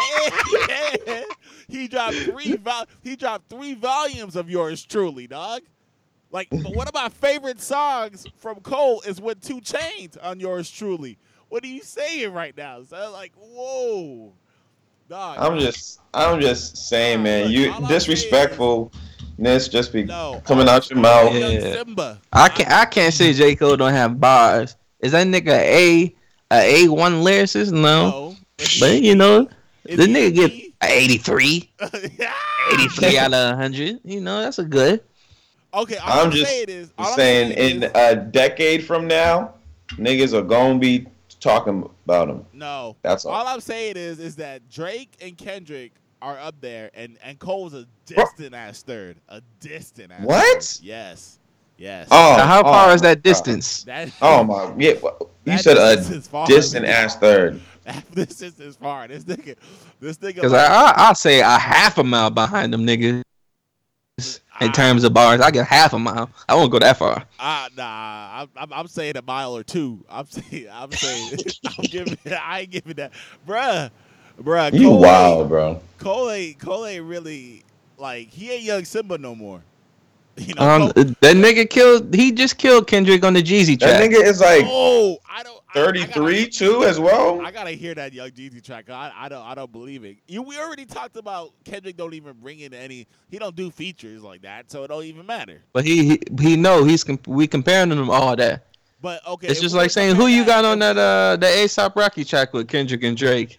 And he dropped three. Vol- he dropped three volumes of yours truly, dog. Like, but one of my favorite songs from Cole is with Two Chains on yours truly. What are you saying right now? So like, whoa, dog. I'm just, I'm just saying, Nah, man, look, you all I'm disrespectfulness just be no coming all- out your all mouth. Young Yeah. Simba. I can't. I can't say J Cole don't have bars. Is that nigga a a A one lyricist? No, No, If but he- you know if the he- nigga get he- a eighty-three. Yeah. eighty-three out of one hundred. You know that's a good. Okay, all I'm I'm, just saying is, all I'm saying, saying in is, a decade from now, niggas are gonna be talking about him. no. That's all. All I'm saying is, is that Drake and Kendrick are up there, and and Cole's a Bro. distant ass third, a distant ass. What? Third. Yes, yes. Oh, Now, how oh far is my that God. distance? That Oh my, yeah. You that said distance a is far. distant ass third. This is as far. This nigga, this nigga. Because Like, I, I, I'll say a half a mile behind them niggas. In I- terms of bars, I get half a mile. I won't go that far. Ah, nah, I'm, I'm, I'm saying a mile or two. I'm saying, I'm saying, I'm giving, I ain't giving that, bruh, bruh. You Cole wild, ain't, bro. Cole ain't, Cole ain't really like he ain't young Simba no more. You know, Um, Cole, that nigga killed. He just killed Kendrick on the Jeezy That track. nigga is like oh, I don't, I, I thirty-three gotta, too as well. I gotta hear that Young Jeezy track. I, I don't, I don't believe it. You, we already talked about Kendrick don't even bring in any. He don't do features like that, so it don't even matter. But he he, he know he's comp- we comparing them all that. But okay, It's if just we're like saying comparing who you got on if- that uh the A$AP Rocky track with Kendrick and Drake.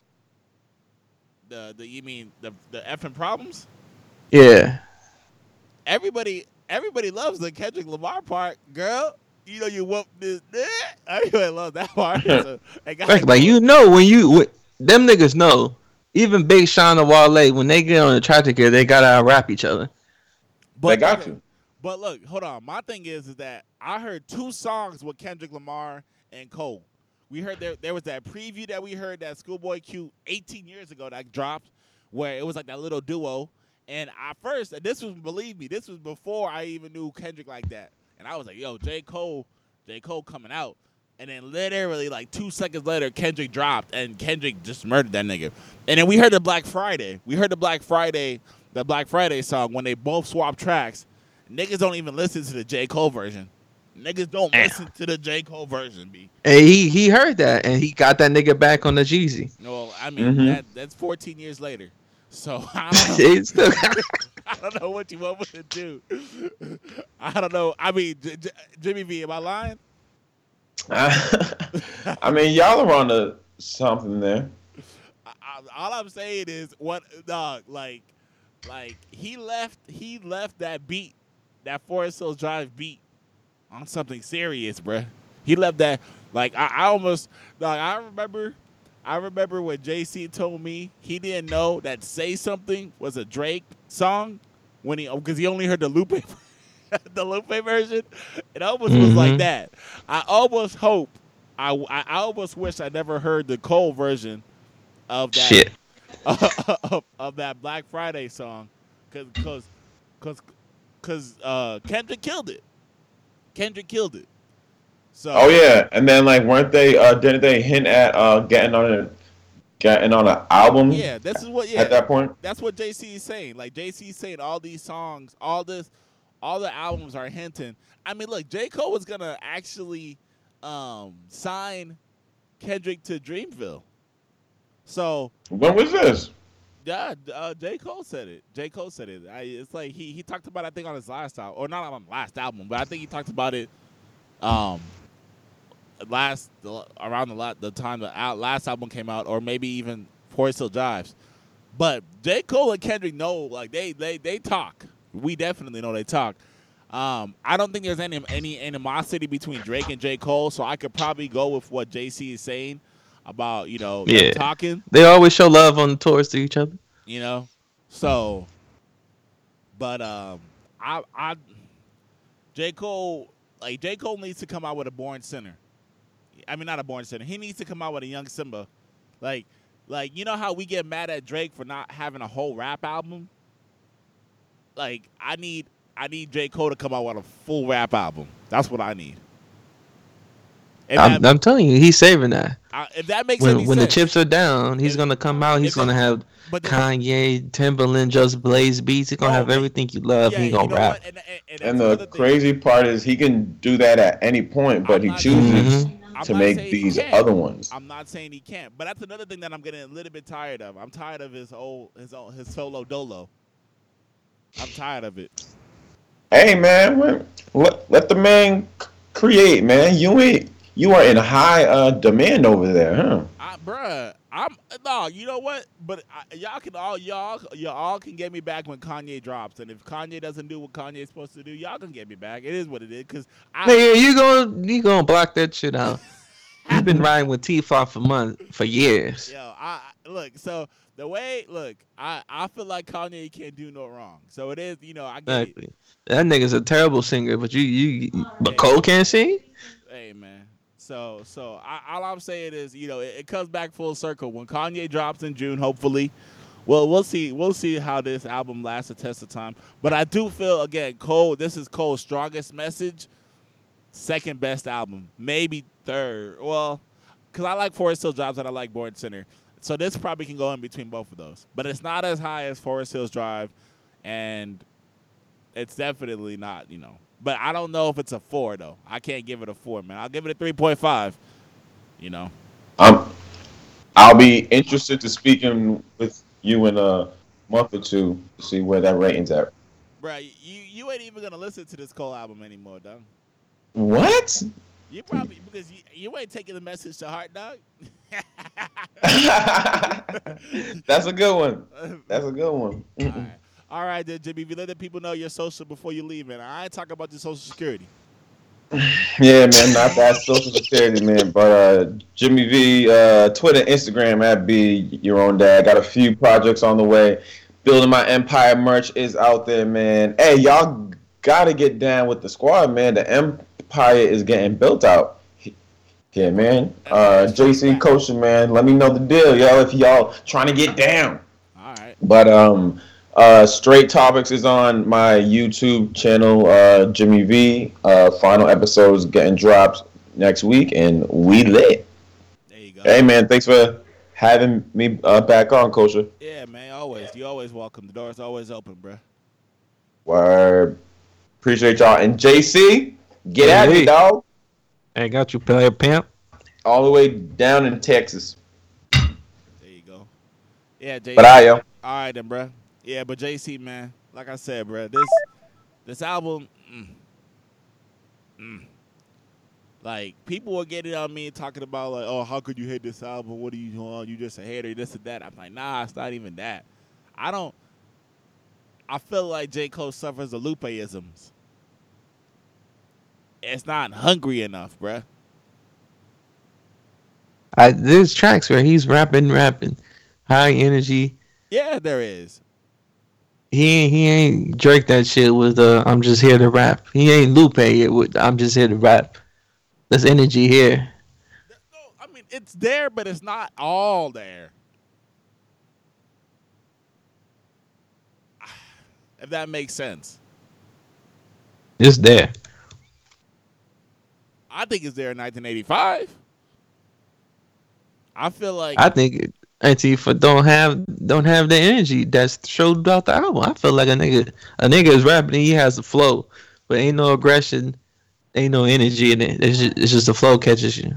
The, the, you mean the, the effing problems? Yeah. Everybody, everybody loves the Kendrick Lamar part, girl. You know you whoop this. Everybody loves that part. So, I gotta Like, go. like you know when you when, them niggas know. Even Big Sean and Wale, when they get on the track together, they gotta rap each other. They got to. But look, hold on. My thing is, is that I heard two songs with Kendrick Lamar and Cole. We heard there there was that preview that we heard that Schoolboy Q eighteen years ago that dropped, where it was like that little duo. And at first, and this was, believe me, this was before I even knew Kendrick like that. And I was like, yo, J. Cole, J. Cole coming out. And then literally like two seconds later, Kendrick dropped, and Kendrick just murdered that nigga. And then we heard the Black Friday. We heard the Black Friday, the Black Friday song when they both swapped tracks. Niggas don't even listen to the J. Cole version. Niggas don't Damn. listen to the J. Cole version, B. And he he heard that and he got that nigga back on the Jeezy. No, I mean, Mhm. that that's fourteen years later. So I don't know. He still got- I don't know what you want me to do. I don't know. I mean, J- J- Jimmy V, am I lying? I mean, y'all are on to something there. I, I, all I'm saying is, what dog like, like he left, he left that beat, that Forest Hills Drive beat, on something serious, bruh. He left that like I, I almost dog. I remember, I remember when J C told me he didn't know that "Say Something" was a Drake song when he because he only heard the Lupe. The Lupe version, it almost was like Mhm. that. I almost hope, I, I I almost wish I never heard the Cole version of that Shit. of, of that Black Friday song, cause cause cause cause uh, Kendrick killed it. Kendrick killed it. So Oh yeah, and then like, weren't they? Uh, didn't they hint at uh getting on a getting on an album? yeah, this is what yeah. At that point. That's what J C is saying. Like J C is saying, all these songs, all this, all the albums are hinting. I mean, look, J. Cole was gonna actually um, sign Kendrick to Dreamville. So When was this? yeah, uh, J. Cole said it. J. Cole said it. I, it's like he he talked about it, I think, on his last album, or not on the last album, but I think he talked about it um last around the la- the time the out, last album came out, or maybe even Forest Hill Drives. But J. Cole and Kendrick know, like they they they talk. We definitely know they talk. Um, I don't think there's any any animosity between Drake and J. Cole, so I could probably go with what J C is saying about, you know, them Yeah. talking. They always show love on the tours to each other. You know, so, but um, I I J. Cole, like J. Cole needs to come out with a Born Sinner. I mean, not a Born Sinner. He needs to come out with a Young Simba. Like, like you know how we get mad at Drake for not having a whole rap album. Like, I need I need J. Cole to come out with a full rap album. That's what I need. If I'm, that, I'm telling you, he's saving that. I- if that makes When any when the sense. chips are down, he's If- gonna come out. He's if gonna that- have but the- Kanye, Timberland, Just Blaze beats. He's gonna Oh, have man. everything you love. yeah, he you gonna know rap. what? And, and, and that's And the another thing. crazy part is he can do that at any point, but I'm he not- chooses Mhm. I'm to not make saying he these can't. other ones. I'm not saying he can't, but that's another thing that I'm getting a little bit tired of. I'm tired of his old his old, his solo dolo. I'm tired of it. Hey man, when- let, let the man c- create, man. You ain't you are in high uh, demand over there, huh? I, bruh, I'm no. You know what? But I, y'all can all y'all y'all all can get me back when Kanye drops, and if Kanye doesn't do what Kanye's supposed to do, y'all can get me back. It is what it is. Cause I Nigga, you gonna you gonna block that shit out? He's been riding with T-Flop for months, for years. Yo, I I- look. So the way, look, I I feel like Kanye can't do no wrong. So it is, you know, I get it. Exactly. That nigga's a terrible singer, but you, you, but Hey, Cole can't sing. hey, man. So so I, all I'm saying is, you know, it, it comes back full circle when Kanye drops in June. Hopefully, well, we'll see. We'll see how this album lasts the test of time. But I do feel again, Cole. This is Cole's strongest message. Second best album, maybe third. Well, because I like Forest Hills Drive and I like Born Center. So this probably can go in between both of those. But it's not as high as Forest Hills Drive, and it's definitely not, you know. But I don't know if it's a four, though. I can't give it a four, man. I'll give it a three point five, you know. Um, I'll be interested to speaking with you in a month or two to see where that rating's at. Bruh, you, you ain't even going to listen to this Cole album anymore, dog. What? You probably, because you, you ain't taking the message to heart, dog. That's a good one. That's a good one. All right. All right, then, Jimmy. If you let the people know your social before you leave, man. I ain't talking about your social security. Yeah, man, not that social security, man. But uh, Jimmy V, uh, Twitter, Instagram at B Your Own Dad. Got a few projects on the way. Building My Empire merch is out there, man. Hey, y'all gotta get down with the squad, man. The Empire is getting built out. Yeah, man. Uh, J C Kosher, man. Let me know the deal, yo. If y'all trying to get down. All right. But um. Uh, Straight Topics is on my YouTube channel, uh, Jimmy V. Uh, final episodes getting dropped next week, and we lit. There you go. Hey, man, thanks for having me uh, back on, Kosher. Yeah, man. Always. You always welcome. The door's always open, bro. Word. Appreciate y'all. And J C, get at me, Hey. dog. Hey, got you, player pimp. All the way down in Texas. There you go. Yeah, J C. But I, yo. All right, then, bro. Yeah, but J C, man, like I said, bro, this this album, mm, mm, like people were getting on me talking about like, oh, how could you hate this album? What are you doing? You just a hater, this and that. I'm like, nah, it's not even that. I don't. I feel like J. Cole suffers the Lupe-isms. It's not hungry enough, bruh. I, there's tracks where he's rapping, rapping, high energy. Yeah, there is. He ain't, he ain't Drake that shit with uh, I'm just here to rap. He ain't Lupe it with I'm just here to rap. There's energy here. No, I mean it's there, but it's not all there. If that makes sense. It's there. I think it's there in nineteen eighty-five. I feel like I think Antifa don't have don't have the energy that's showed throughout the album. I feel like a nigga a nigga is rapping and he has the flow, but ain't no aggression, ain't no energy in it. It's just, it's just the flow catches you.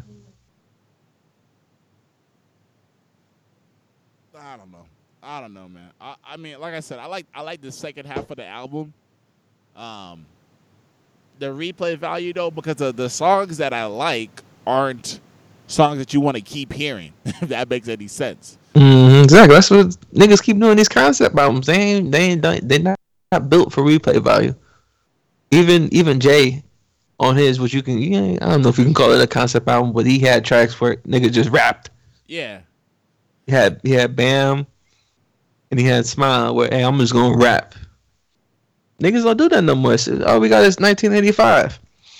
I don't know. I don't know, man. I, I mean, like I said, I like I like the second half of the album. Um, the replay value though, because of the songs that I like aren't songs that you want to keep hearing. If that makes any sense. Mm, exactly. That's what niggas keep doing these concept albums. They ain't they ain't done, they're not, not built for replay value. Even even Jay on his, which you can you, I don't know if you can call it a concept album, but he had tracks where niggas just rapped. Yeah. He had he had Bam, and he had Smile. Where hey, I'm just gonna rap. Niggas don't do that no more. So, all we got is nineteen eighty-five.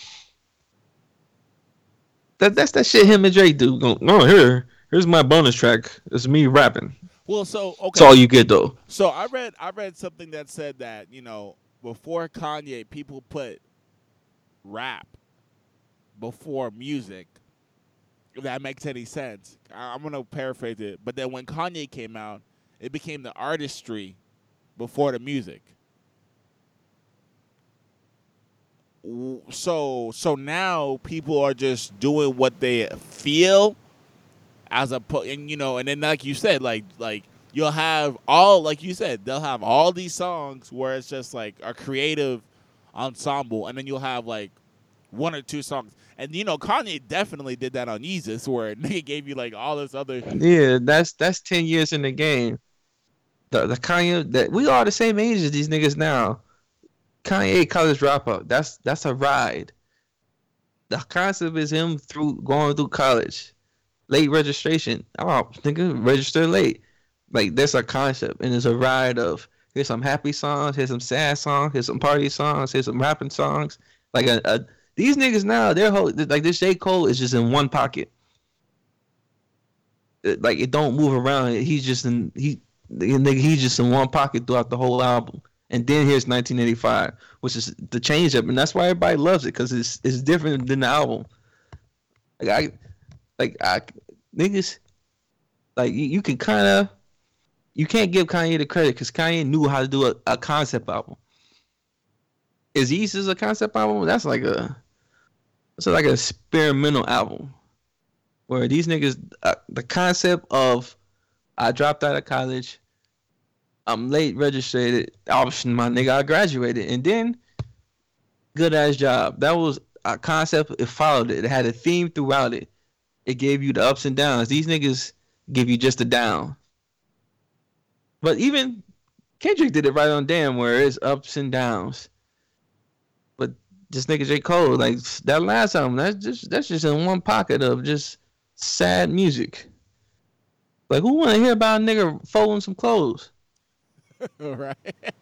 That that's that shit him and Drake do. Going, oh here, here's my bonus track. It's me rapping. Well, so okay. That's all you get though. So I read I read something that said that, you know, before Kanye, people put rap before music. If that makes any sense. I, I'm gonna paraphrase it. But then when Kanye came out, it became the artistry before the music. W- So so now people are just doing what they feel as a po- and you know, and then like you said, like like you'll have all like you said, they'll have all these songs where it's just like a creative ensemble, and then you'll have like one or two songs. And you know, Kanye definitely did that on Yeezus, where nigga gave you like all this other. Yeah, that's that's ten years in the game. The the Kanye that we are the same age as these niggas now. Kanye college dropout. That's that's a ride. the concept is him through going through college, late registration. Oh, nigga, register late. Like that's a concept, and it's a ride of here's some happy songs, here's some sad songs, here's some party songs, here's some rapping songs. Like a, a these niggas now, their whole like this J. Cole is just in one pocket. It, like it don't move around. He's just in he nigga he's just in one pocket throughout the whole album. And then here's nineteen eighty-five, which is the change up, and that's why everybody loves it because it's it's different than the album. Like I, like I, niggas, like you, you can kind of, you can't give Kanye the credit because Kanye knew how to do a, a concept album. Is Yeezus a concept album? That's like a, it's like an experimental album, where these niggas, uh, the concept of, I dropped out of college. I'm late registered. Option, my nigga, I graduated. And then, good ass job. That was a concept. It followed it. It had a theme throughout it. It gave you the ups and downs. These niggas give you just a down. But even Kendrick did it right on Damn, where it's ups and downs. But this nigga J. Cole, like that last album, that's just that's just in one pocket of just sad music. Like who wanna hear about a nigga folding some clothes? Right.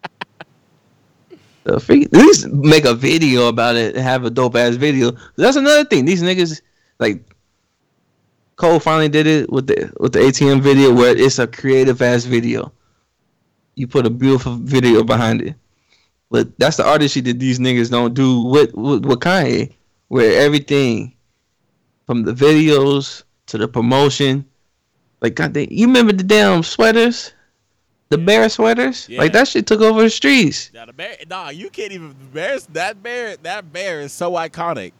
The freak, at least make a video about it and have a dope ass video. That's another thing. These niggas, like Cole finally did it with the with the A T M video where it's a creative ass video. You put a beautiful video behind it. But that's the artistry that these niggas don't do with, with, with Kanye, where everything from the videos to the promotion, like God, they, you remember the damn sweaters? The yeah. bear sweaters, yeah. Like that shit took over the streets. Now the bear, nah, you can't even. The bears, that bear, that bear is so iconic.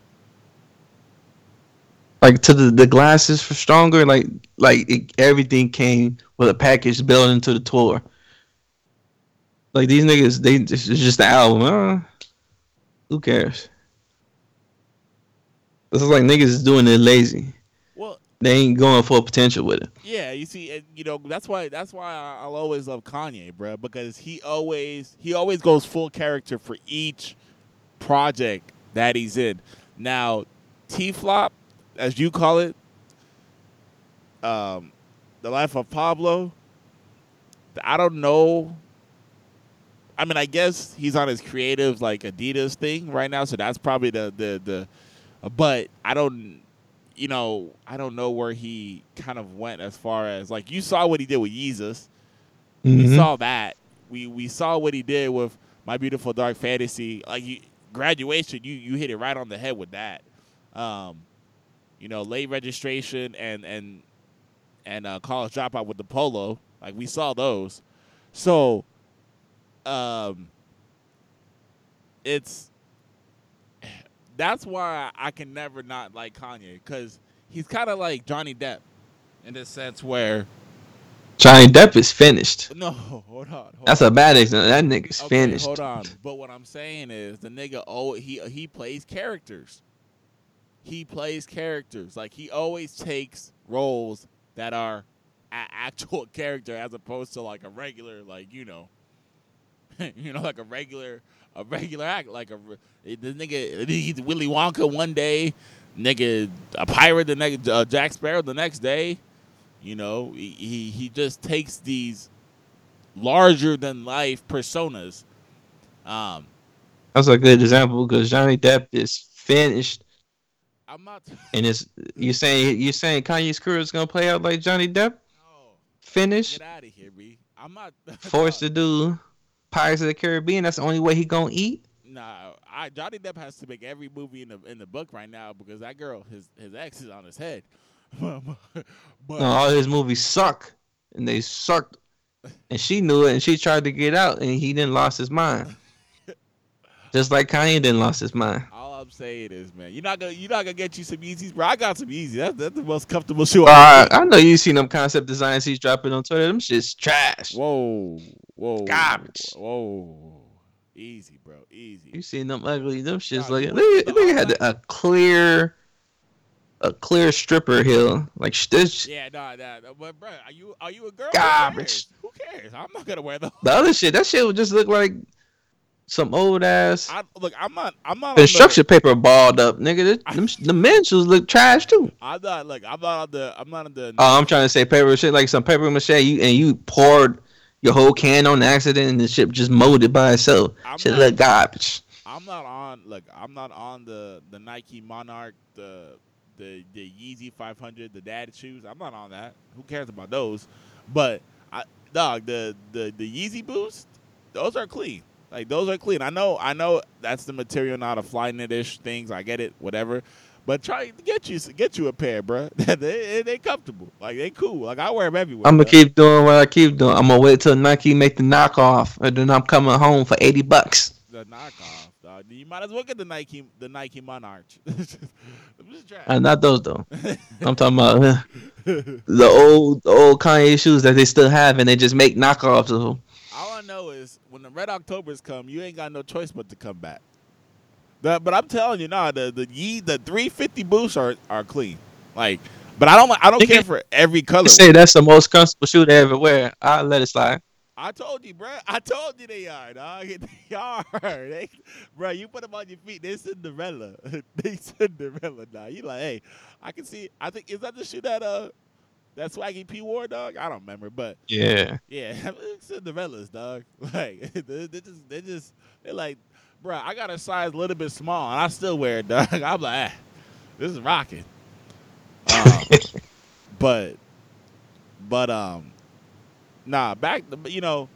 Like to the, the glasses for stronger, like like it, everything came with a package built into the tour. Like these niggas, they it's just the album. Uh, who cares? This is like niggas is doing it lazy. Well, they ain't going for potential with it. Yeah, you see, and, you know that's why that's why I'll always love Kanye, bro, because he always he always goes full character for each project that he's in. Now, T-Flop, as you call it, um, The Life of Pablo. I don't know. I mean, I guess he's on his creative like Adidas thing right now, so that's probably the the the. But I don't. You know, I don't know where he kind of went as far as like you saw what he did with Yeezus. Mm-hmm. We saw that. We we saw what he did with My Beautiful Dark Fantasy. Like you, graduation, you you hit it right on the head with that. Um, you know, late registration and and and uh, college dropout with the Polo. Like we saw those. So, um, it's. That's why I can never not like Kanye, because he's kind of like Johnny Depp in the sense where Johnny Depp is finished. No, hold on. Hold That's on. a bad example. That nigga's okay, finished. Hold on. But what I'm saying is the nigga, oh, he he plays characters. He plays characters. Like he always takes roles that are a- actual character as opposed to like a regular, like, you know, you know, like a regular. A regular act, like a the nigga, he's Willy Wonka one day, nigga, a pirate the next, uh, Jack Sparrow the next day. You know, he, he he just takes these larger than life personas. Um, That's a good example because Johnny Depp is finished. I'm not. And it's you saying you saying Kanye's career is gonna play out like Johnny Depp? No. Finished. Get out of here, B. I'm not forced to do Pirates of the Caribbean. That's the only way he gonna eat. Nah, I, Johnny Depp has to make every movie in the in the book right now because that girl, his his ex, is on his head. but, no, all his movies suck, and they sucked, and she knew it, and she tried to get out, and he didn't lost his mind. Just like Kanye didn't lost his mind. All I'm saying is, man, you're not gonna you're not gonna get you some Yeezys, bro. I got some Yeezys. That's that's the most comfortable shoe. Uh, I know you seen them concept designs he's dropping on Twitter. Them shit's trash. Whoa, whoa, garbage. Whoa, easy, bro, easy. You seen them ugly? Them shit's nah, like look, look, look had a clear, a clear stripper heel like this. Yeah, nah, nah. But bro, are you are you a girl? Garbage. Who cares? Who cares? I'm not gonna wear those. The other shit, that shit would just look like some old ass I look. I'm not. I'm not on the. construction paper balled up, nigga. Them, the men's shoes look trash too. I'm not like. I'm not on the. I'm not on the. Oh, I'm trying to say paper shit like some paper mache. You and you poured your whole can on accident, and the shit just molded by itself. I'm Shit not- look garbage. I'm not on. Look, I'm not on the the Nike Monarch, the the the Yeezy five hundred, the dad shoes. I'm not on that. Who cares about those? But I, dog, the the the Yeezy Boost, those are clean. Like those are clean. I know. I know that's the material, not a fly knit-ish things. I get it. Whatever. But try to get you get you a pair, bro. they they comfortable. Like they cool. Like I wear them everywhere. I'm gonna bruh. keep doing what I keep doing. I'm gonna wait till Nike make the knockoff, and then I'm coming home for eighty bucks. The knockoff, dog. You might as well get the Nike the Nike Monarch. I'm just trying. Uh, not those though. I'm talking about uh, the old the old Kanye shoes that they still have, and they just make knockoffs of them. All I know is when the Red Octobers come, you ain't got no choice but to come back. The, but I'm telling you, nah, the the Yee the three fifty boosts are, are clean. Like, but I don't I don't Nigga, care for every color. They say that's the most comfortable shoe they ever wear. I let it slide. I told you, bro. I told you they are, dog. They are. They, bro, you put them on your feet. They're Cinderella. They Cinderella, dog. You like, hey, I can see. I think is that the shoe that uh that Swaggy P wore, dog. I don't remember, but Yeah. yeah, Cinderellas, dog. Like they, they just they just they're like, bro. I got a size a little bit small, and I still wear it, dog. I'm like, ah, this is rocking. Um, but but um. Nah, back you know,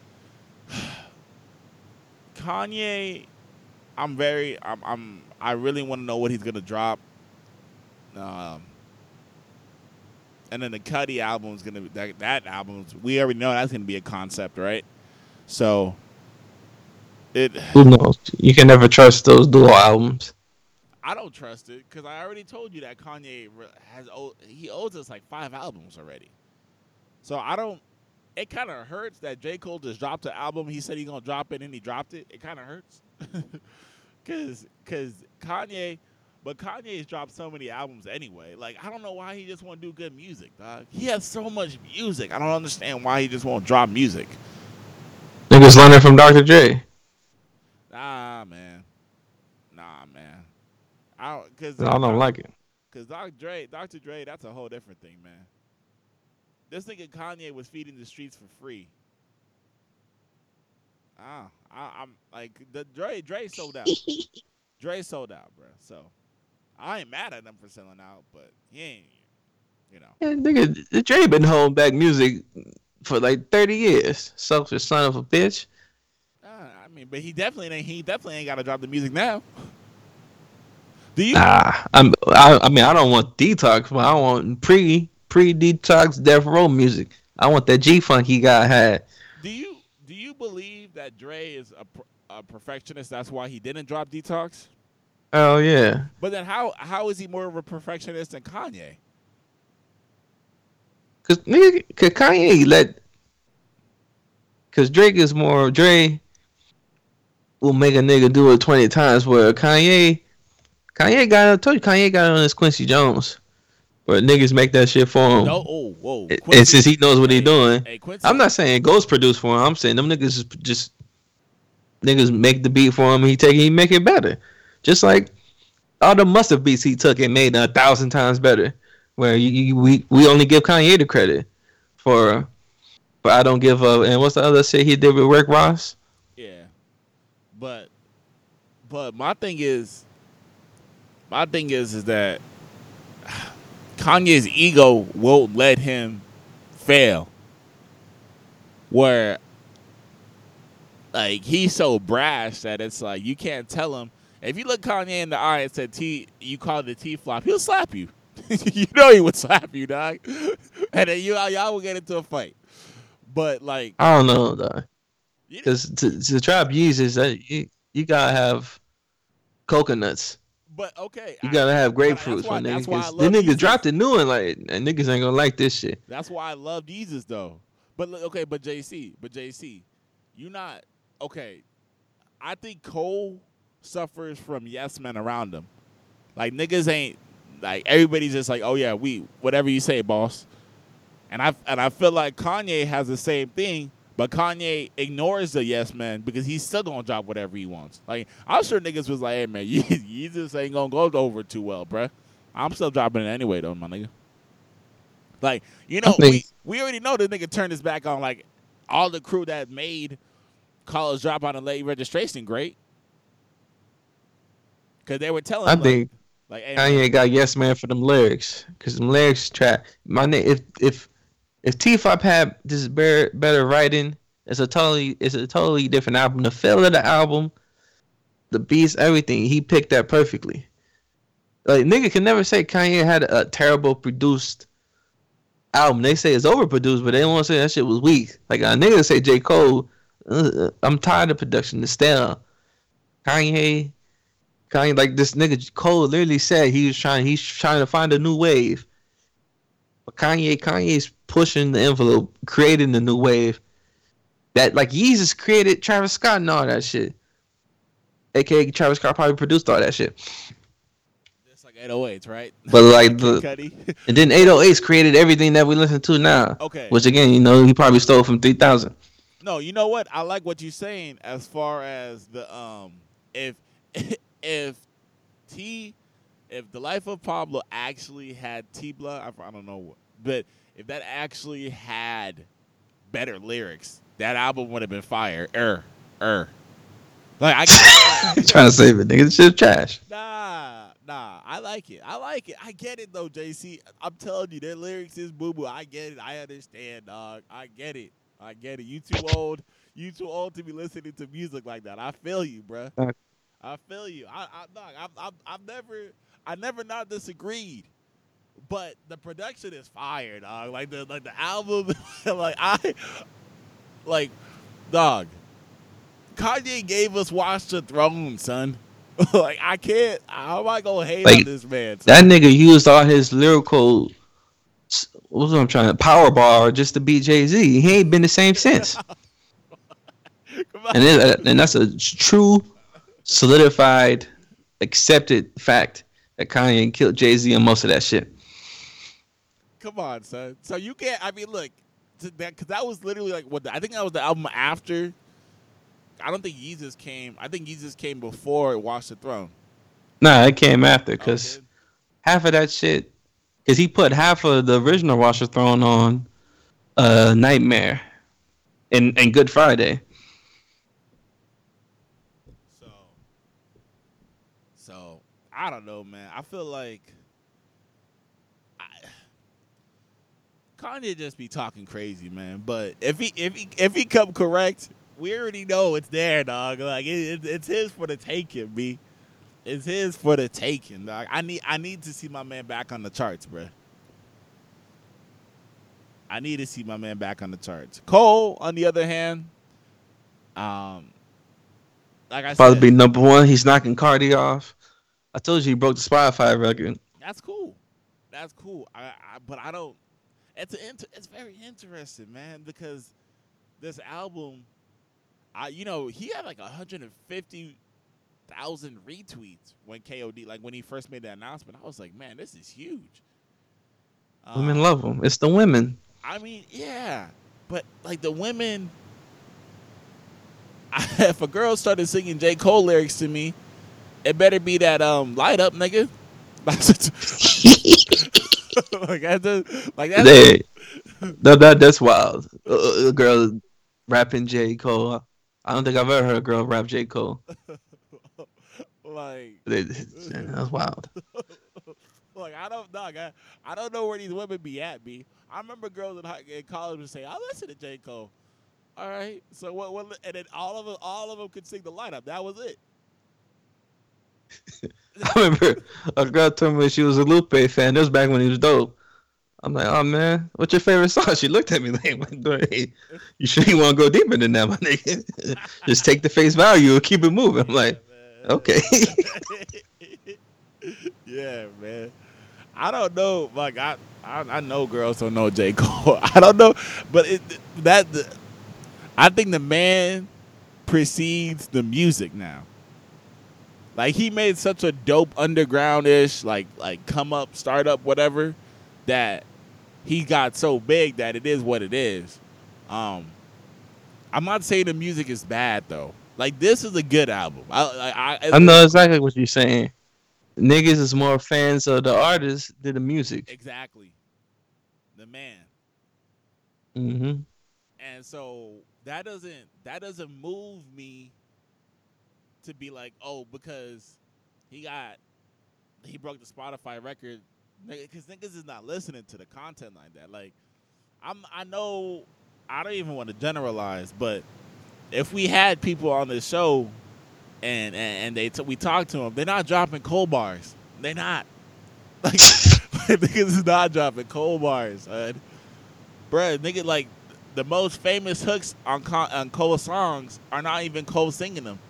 Kanye. I'm very. I'm. I'm I really want to know what he's gonna drop. Um, and then the Cudi album is gonna be that. That album. We already know that's gonna be a concept, right? So. It. Who knows? You can never trust those dual albums. I don't trust it because I already told you that Kanye has. He owes us like five albums already. So I don't. It kind of hurts that J. Cole just dropped the album. He said he's going to drop it, and he dropped it. It kind of hurts. Because cause Kanye, but Kanye's dropped so many albums anyway. Like, I don't know why he just want to do good music, dog. He has so much music. I don't understand why he just won't drop music. Niggas learning from Doctor Dre. Nah, man. Nah, man. I don't, cause, I don't like it. Because Doctor Dre, Doctor Dre, that's a whole different thing, man. This nigga Kanye was feeding the streets for free. Ah, I, I'm like the Dre. Dre sold out. Dre sold out, bro. So I ain't mad at him for selling out, but he ain't. You know. Yeah, nigga, Dre been holding back music for like thirty years. Selfish son of a bitch. Uh, I mean, but he definitely ain't. He definitely ain't got to drop the music now. Do you? Nah, I'm. I, I mean, I don't want detox, but I want pre pre detox Death Row music. I want that G Funk he got had. Do you do you believe that Dre is a, a perfectionist? That's why he didn't drop Detox. Oh yeah. But then how how is he more of a perfectionist than Kanye? Cause nigga, cause Kanye let. Cause Drake is more Dre. Will make a nigga do it twenty times. Where Kanye, Kanye got I told you Kanye got on his Quincy Jones. But niggas make that shit for him. No, oh, whoa. And Quincy, since he knows what hey, he doing, hey, Quincy, I'm not saying Ghost produced for him. I'm saying them niggas is just niggas make the beat for him. And he take it, he make it better. Just like all the mustard beats he took and made a thousand times better. Where you, you, we we only give Kanye the credit for, for I don't give up. And what's the other shit he did with Rick Ross? Yeah, but but my thing is, my thing is is that Kanye's ego won't let him fail. Where like he's so brash that it's like you can't tell him. If you look Kanye in the eye and said T, you called it T flop, he'll slap you. You know he would slap you, dog. And then you y'all will get into a fight. But like I don't know though, you- because to, to trap Yeezys, that you, you gotta have coconuts. but okay, You I- gotta have but that's grapefruits, why- my that's nigga. why I 'Cause love The nigga Yeezys. dropped a new one, like, and niggas ain't gonna like this shit. That's why I love Jesus though. But look, okay, but J C, but J C, you not okay. I think Cole suffers from yes men around him. Like niggas ain't like everybody's just like, oh yeah, we whatever you say, boss. And I and I feel like Kanye has the same thing, But Kanye ignores the yes man because he's still gonna drop whatever he wants. Like I'm sure niggas was like, hey man, Ye- Yeezus ain't gonna go over too well, bruh. I'm still dropping it anyway though, my nigga. Like, you know, think- we, we already know the nigga turned his back on like all the crew that made College Dropout and Late Registration great. Cause they were telling I like, think like hey, man, Kanye got yes man for them lyrics, cause them lyrics track. My name, if if if T F O P had this better better writing, it's a totally it's a totally different album. The feel of the album, the beats, everything, he picked that perfectly. Like nigga can never say Kanye had a terrible produced album. They say it's overproduced, but they don't want to say that shit was weak. Like a nigga say J. Cole, uh, I'm tired of production. It's stale. Kanye. Kanye, like this nigga Cole literally said he was trying he's trying to find a new wave. But Kanye Kanye's pushing the envelope, creating the new wave. That like Yeezus created Travis Scott and all that shit. A K A Travis Scott probably produced all that shit. it's like eight oh eights, right? But like Kid the Cudi. and then eight oh eights created everything that we listen to now. Okay. Which again, you know, he probably stole from three thousand. No, you know what? I like what you're saying as far as the um if if T if The Life of Pablo actually had T-Blood, I, I don't know what, but if that actually had better lyrics, that album would have been fire. Er, er. Like I He's trying to save it, nigga. This shit's trash. Nah, nah. I like it. I like it. I get it though, J C. I'm telling you, their lyrics is boo boo. I get it. I understand, dog. I get it. I get it. You too old. You too old to be listening to music like that. I feel you, bruh. Okay. I feel you. I, I, dog, I've, I've, I've never, I never not disagreed. But the production is fire, dog. Like the, like the album, like I, like, dog. Kanye gave us Watch the Throne, son. Like I can't. How am I gonna hate Like, on this man? Son? That nigga used all his lyrical, what's what I'm trying to, power bar just to beat Jay-Z. He ain't been the same since. Come on. And it, and that's a true, solidified, accepted fact that Kanye killed Jay-Z and most of that shit. Come on, son. So you can't. I mean, look, to that because that was literally like what the, I think that was the album after. I don't think Yeezus came. I think Yeezus came before Watch the Throne. Nah, it came after because Oh, half of that shit, because he put half of the original Watch the Throne on uh, Nightmare and, and Good Friday. So, so I don't know, man. I feel like I, Kanye just be talking crazy, man. But if he if he if he come correct, we already know it's there, dog. Like it, it, it's his for the taking, B. It's his for the taking, dog. I need I need to see my man back on the charts, bro. I need to see my man back on the charts. Cole, on the other hand, um, like I About to said, be number one. He's knocking Cardi off. I told you he broke the Spotify record. that's cool. That's cool. I, I but I don't. It's an inter, it's very interesting, man, because this album, I you know he had like one hundred fifty thousand retweets when K O D like when he first made that announcement. I was like, man, this is huge. Women Um, love him. It's the women. I mean, yeah, but like the women, if a girl started singing J. Cole lyrics to me, it better be that um light up, nigga. like that's like that's Hey, that, that, that's wild. Uh, a girl rapping J. Cole. I don't think I've ever heard a girl rap J. Cole. like That's wild. like I don't dog, I, I don't know where these women be at, B. I remember girls in, high, in college would say, I listen to J. Cole. All right. So what what and then all of them all of them could sing the lineup. That was it. I remember a girl told me she was a Lupe fan. This was back when he was dope. I'm like, oh man, what's your favorite song? She looked at me like, hey, you sure you want to go deeper than that, my nigga? Just take the face value and keep it moving. I'm like, okay. Yeah, man. I don't know. Like I, I, I know girls don't know J. Cole. I don't know, but it, that I think the man precedes the music now. Like he made such a dope underground-ish, like like come up, start up, whatever, that he got so big that it is what it is. Um, I'm not saying the music is bad though. Like this is a good album. I I, I I know exactly what you're saying. Niggas is more fans of the artist than the music. exactly the man. Mm-hmm. And so that doesn't that doesn't move me to be like, oh, because he got he broke the Spotify record, because niggas is not listening to the content like that. Like, I'm I know I don't even want to generalize, but if we had people on this show and and, and they t- we talk to them, they're not dropping cold bars. They're not. Like niggas is not dropping cold bars, son. Bruh, nigga, like the most famous hooks on on Cole songs are not even Cole singing them.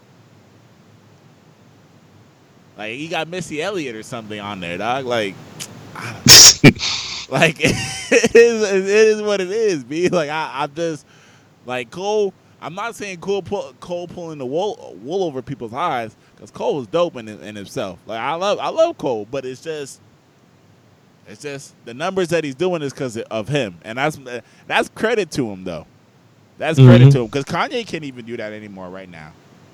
Like he got Missy Elliott or something on there, dog. Like, I don't know. Like it is, it is what it is, b. Like I, I'm just like Cole. I'm not saying Cole, pull, Cole pulling the wool, wool over people's eyes, because Cole is dope in, in himself. Like I love, I love Cole, but it's just, it's just the numbers that he's doing is because of him, and that's that's credit to him though. That's mm-hmm. credit to him, because Kanye can't even do that anymore right now.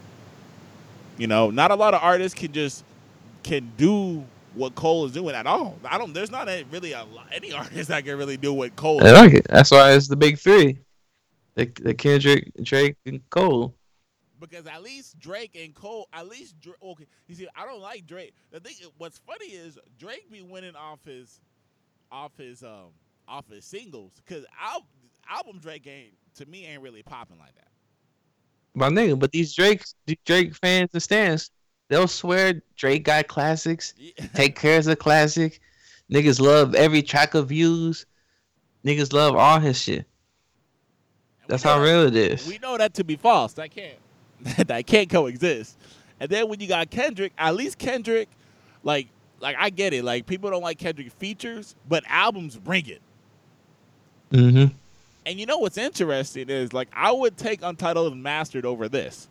You know, not a lot of artists can just can do what Cole is doing at all. I don't. There's not a, really a, any artist that can really do what Cole. I like it. That's why it's the big three: the, the Kendrick, Drake, and Cole. Because at least Drake and Cole, at least okay. You see, I don't like Drake. The thing, what's funny is Drake be winning off his, off his, um, off his singles. Because al- album Drake ain't to me ain't really popping like that. My nigga, but these Drake, these Drake fans and stands, they'll swear Drake got classics. Yeah. Take Care is a classic. Niggas love every track of views. Niggas love all his shit. That's how that, real it is. We know that to be false. That can't. That can't coexist. And then when you got Kendrick, at least Kendrick, like, like I get it. Like people don't like Kendrick features, but albums bring it. Mm-hmm. And you know what's interesting is, like, I would take Untitled and Mastered over this.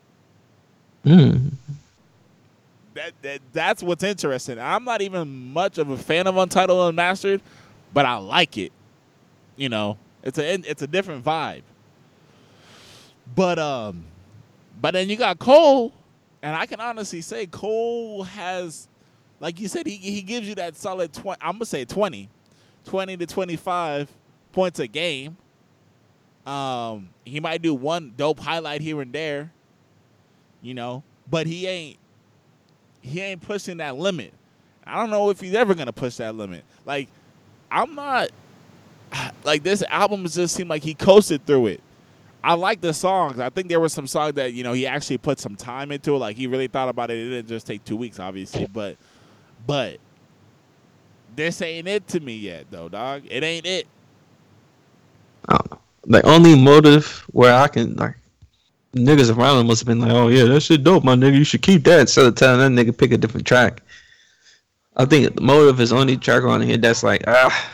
Mm. That, that that's what's interesting. I'm not even much of a fan of Untitled and Mastered, but I like it. You know, it's a it's a different vibe. But um, but then you got Cole, and I can honestly say Cole has, like you said, he he gives you that solid twenty. I'm gonna say twenty, twenty to twenty-five points a game. Um, he might do one dope highlight here and there, you know, but he ain't he ain't pushing that limit. I don't know if he's ever gonna push that limit. Like, I'm not like this album just seemed like he coasted through it. I like the songs. I think there were some songs that, you know, he actually put some time into it. Like he really thought about it. It didn't just take two weeks, obviously, but but this ain't it to me yet, though, dog. It ain't it. I don't know. The only motive where I can, like, niggas around him must have been like, oh yeah, that shit dope, my nigga. You should keep that. Instead of telling that nigga pick a different track. I think the motive is only track on here that's like, ah,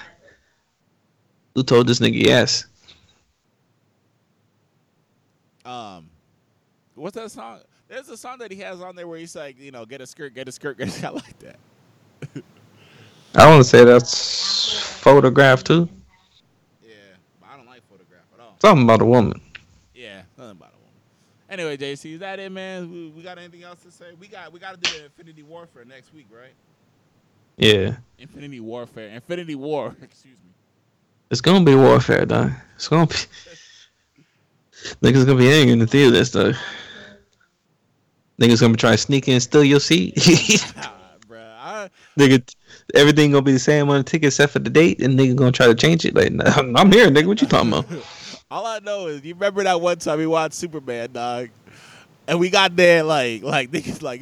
who told this nigga yes? Um, what's that song? There's a song that he has on there where he's like, you know, get a skirt, get a skirt, get a, I like that. I want to say that's Photograph too. Yeah, but I don't like Photograph at all. Something about a woman. Yeah, nothing about a woman. Anyway, J C, is that it, man? We, we got anything else to say? We got we got to do the Infinity Warfare next week, right? Yeah. Infinity Warfare, Infinity War. Excuse me. It's gonna be warfare, though. It's gonna be. Niggas gonna be angry in the theater and stuff. Niggas gonna try to sneak in and steal your seat. Nah, bruh, I... Nigga, everything gonna be the same on the ticket except for the date, and nigga gonna try to change it. Like, nah, I'm here, nigga. What you talking about? All I know is, you remember that one time we watched Superman, dog, and we got there like, like niggas like,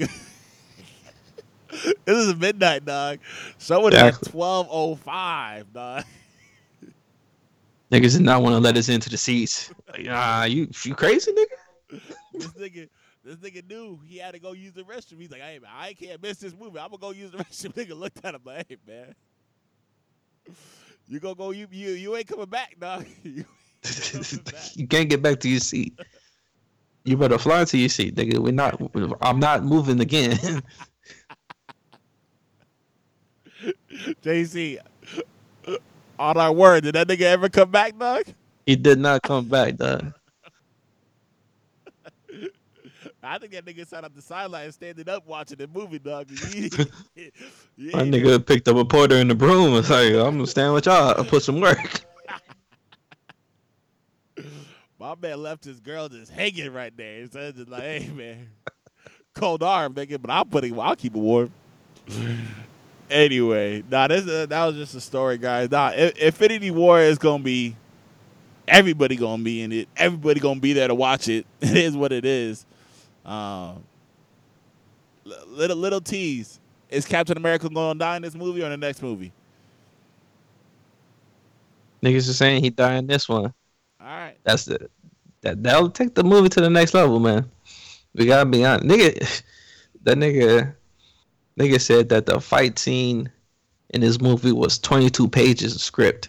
it was midnight, dog. Someone exactly. At twelve oh five, dog. Niggas did not want to let us into the seats. Like, ah, you you crazy, nigga? This nigga, this nigga knew he had to go use the restroom. He's like, hey, man, I can't miss this movie. I'm going to go use the restroom. Nigga looked at him like, hey, man. You gonna go, you you, you ain't coming back, dog. you, coming back. You can't get back to your seat. You better fly to your seat, nigga. We're not, I'm not moving again. J C, on our word, did that nigga ever come back, dog? He did not come back, dog. I think that nigga sat on the sideline standing up watching the movie, dog. yeah, My nigga picked up a porter in the broom and was like, I'm gonna stand with y'all and put some work. My man left his girl just hanging right there. So it's just like, hey man, cold arm, nigga, but I'll put it, I'll keep it warm. Anyway, nah, this uh, that was just a story, guys. Nah, Infinity War is gonna be everybody gonna be in it. Everybody gonna be there to watch it. It is what it is. Um, little little tease: is Captain America gonna die in this movie or in the next movie? Niggas are saying he died in this one. All right, that's the that that'll take the movie to the next level, man. We gotta be honest, nigga. That nigga, nigga said that the fight scene in this movie was twenty-two pages of script.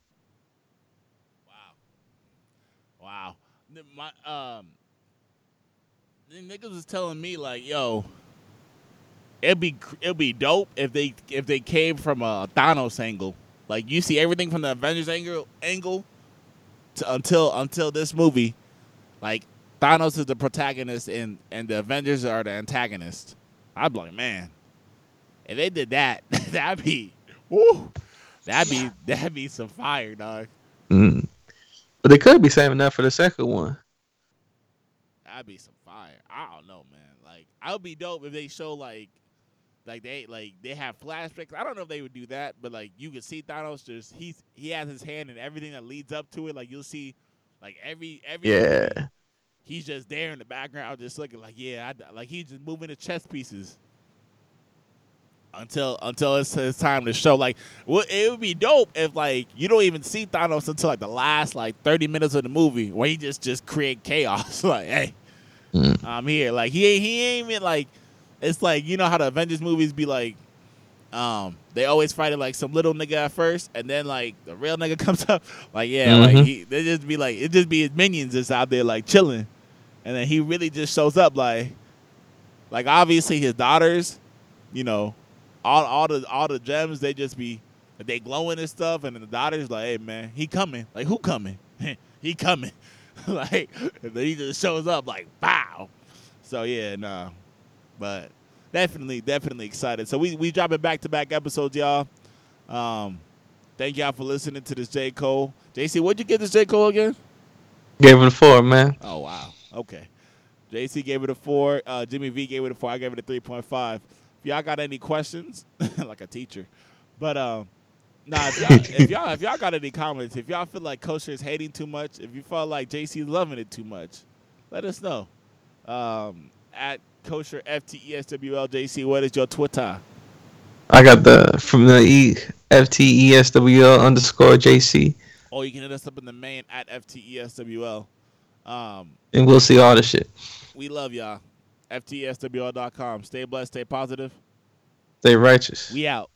Wow, wow. My um. The niggas was telling me like, yo, it'd be it'd be dope if they if they came from a Thanos angle. Like you see everything from the Avengers angle angle to, until until this movie. Like Thanos is the protagonist and and the Avengers are the antagonist. I'd be like, man, if they did that, that'd be woo, that'd be that'd be some fire, dog. Mm. But they could be saving that for the second one. That'd be some fire. I don't know, man. Like, I would be dope if they show like, like they like they have flashbacks. I don't know if they would do that, but like you could see Thanos just he's he has his hand in everything that leads up to it. Like you'll see, like every every yeah, movie, he's just there in the background, just looking like yeah, I, like he's just moving the chess pieces until until it's his time to show. Like, well, it would be dope if like you don't even see Thanos until like the last like thirty minutes of the movie where he just just create chaos. Like, hey. Mm. I'm here. Like he ain't he ain't even like it's like you know how the Avengers movies be like um they always fighting like some little nigga at first and then like the real nigga comes up like yeah mm-hmm. like he they just be like it just be his minions just out there like chilling and then he really just shows up like like obviously his daughters you know all all the all the gems they just be they glowing and stuff and then the daughters like hey man he coming like who coming he coming. Like, and then he just shows up like, bow. So, yeah, no. But definitely, definitely excited. So, we we dropping back-to-back episodes, y'all. Um, thank y'all for listening to this J. Cole. J C, what'd you give this J. Cole again? Gave it a four, man. Oh, wow. Okay. J C gave it a four. Uh, Jimmy V gave it a four. I gave it a three point five. If y'all got any questions, like a teacher. But, um. Nah, if y'all, if y'all if y'all got any comments, if y'all feel like Kosher is hating too much, if you feel like J C is loving it too much, let us know. Um, at Kosher F T E S W L J C, what is your Twitter? I got the from the E F T E S W L underscore J C. Or you can hit us up in the main at F T E S W L. Um, and we'll see all the shit. We love y'all. F T E S W L dot com. Stay blessed, stay positive. Stay righteous. We out.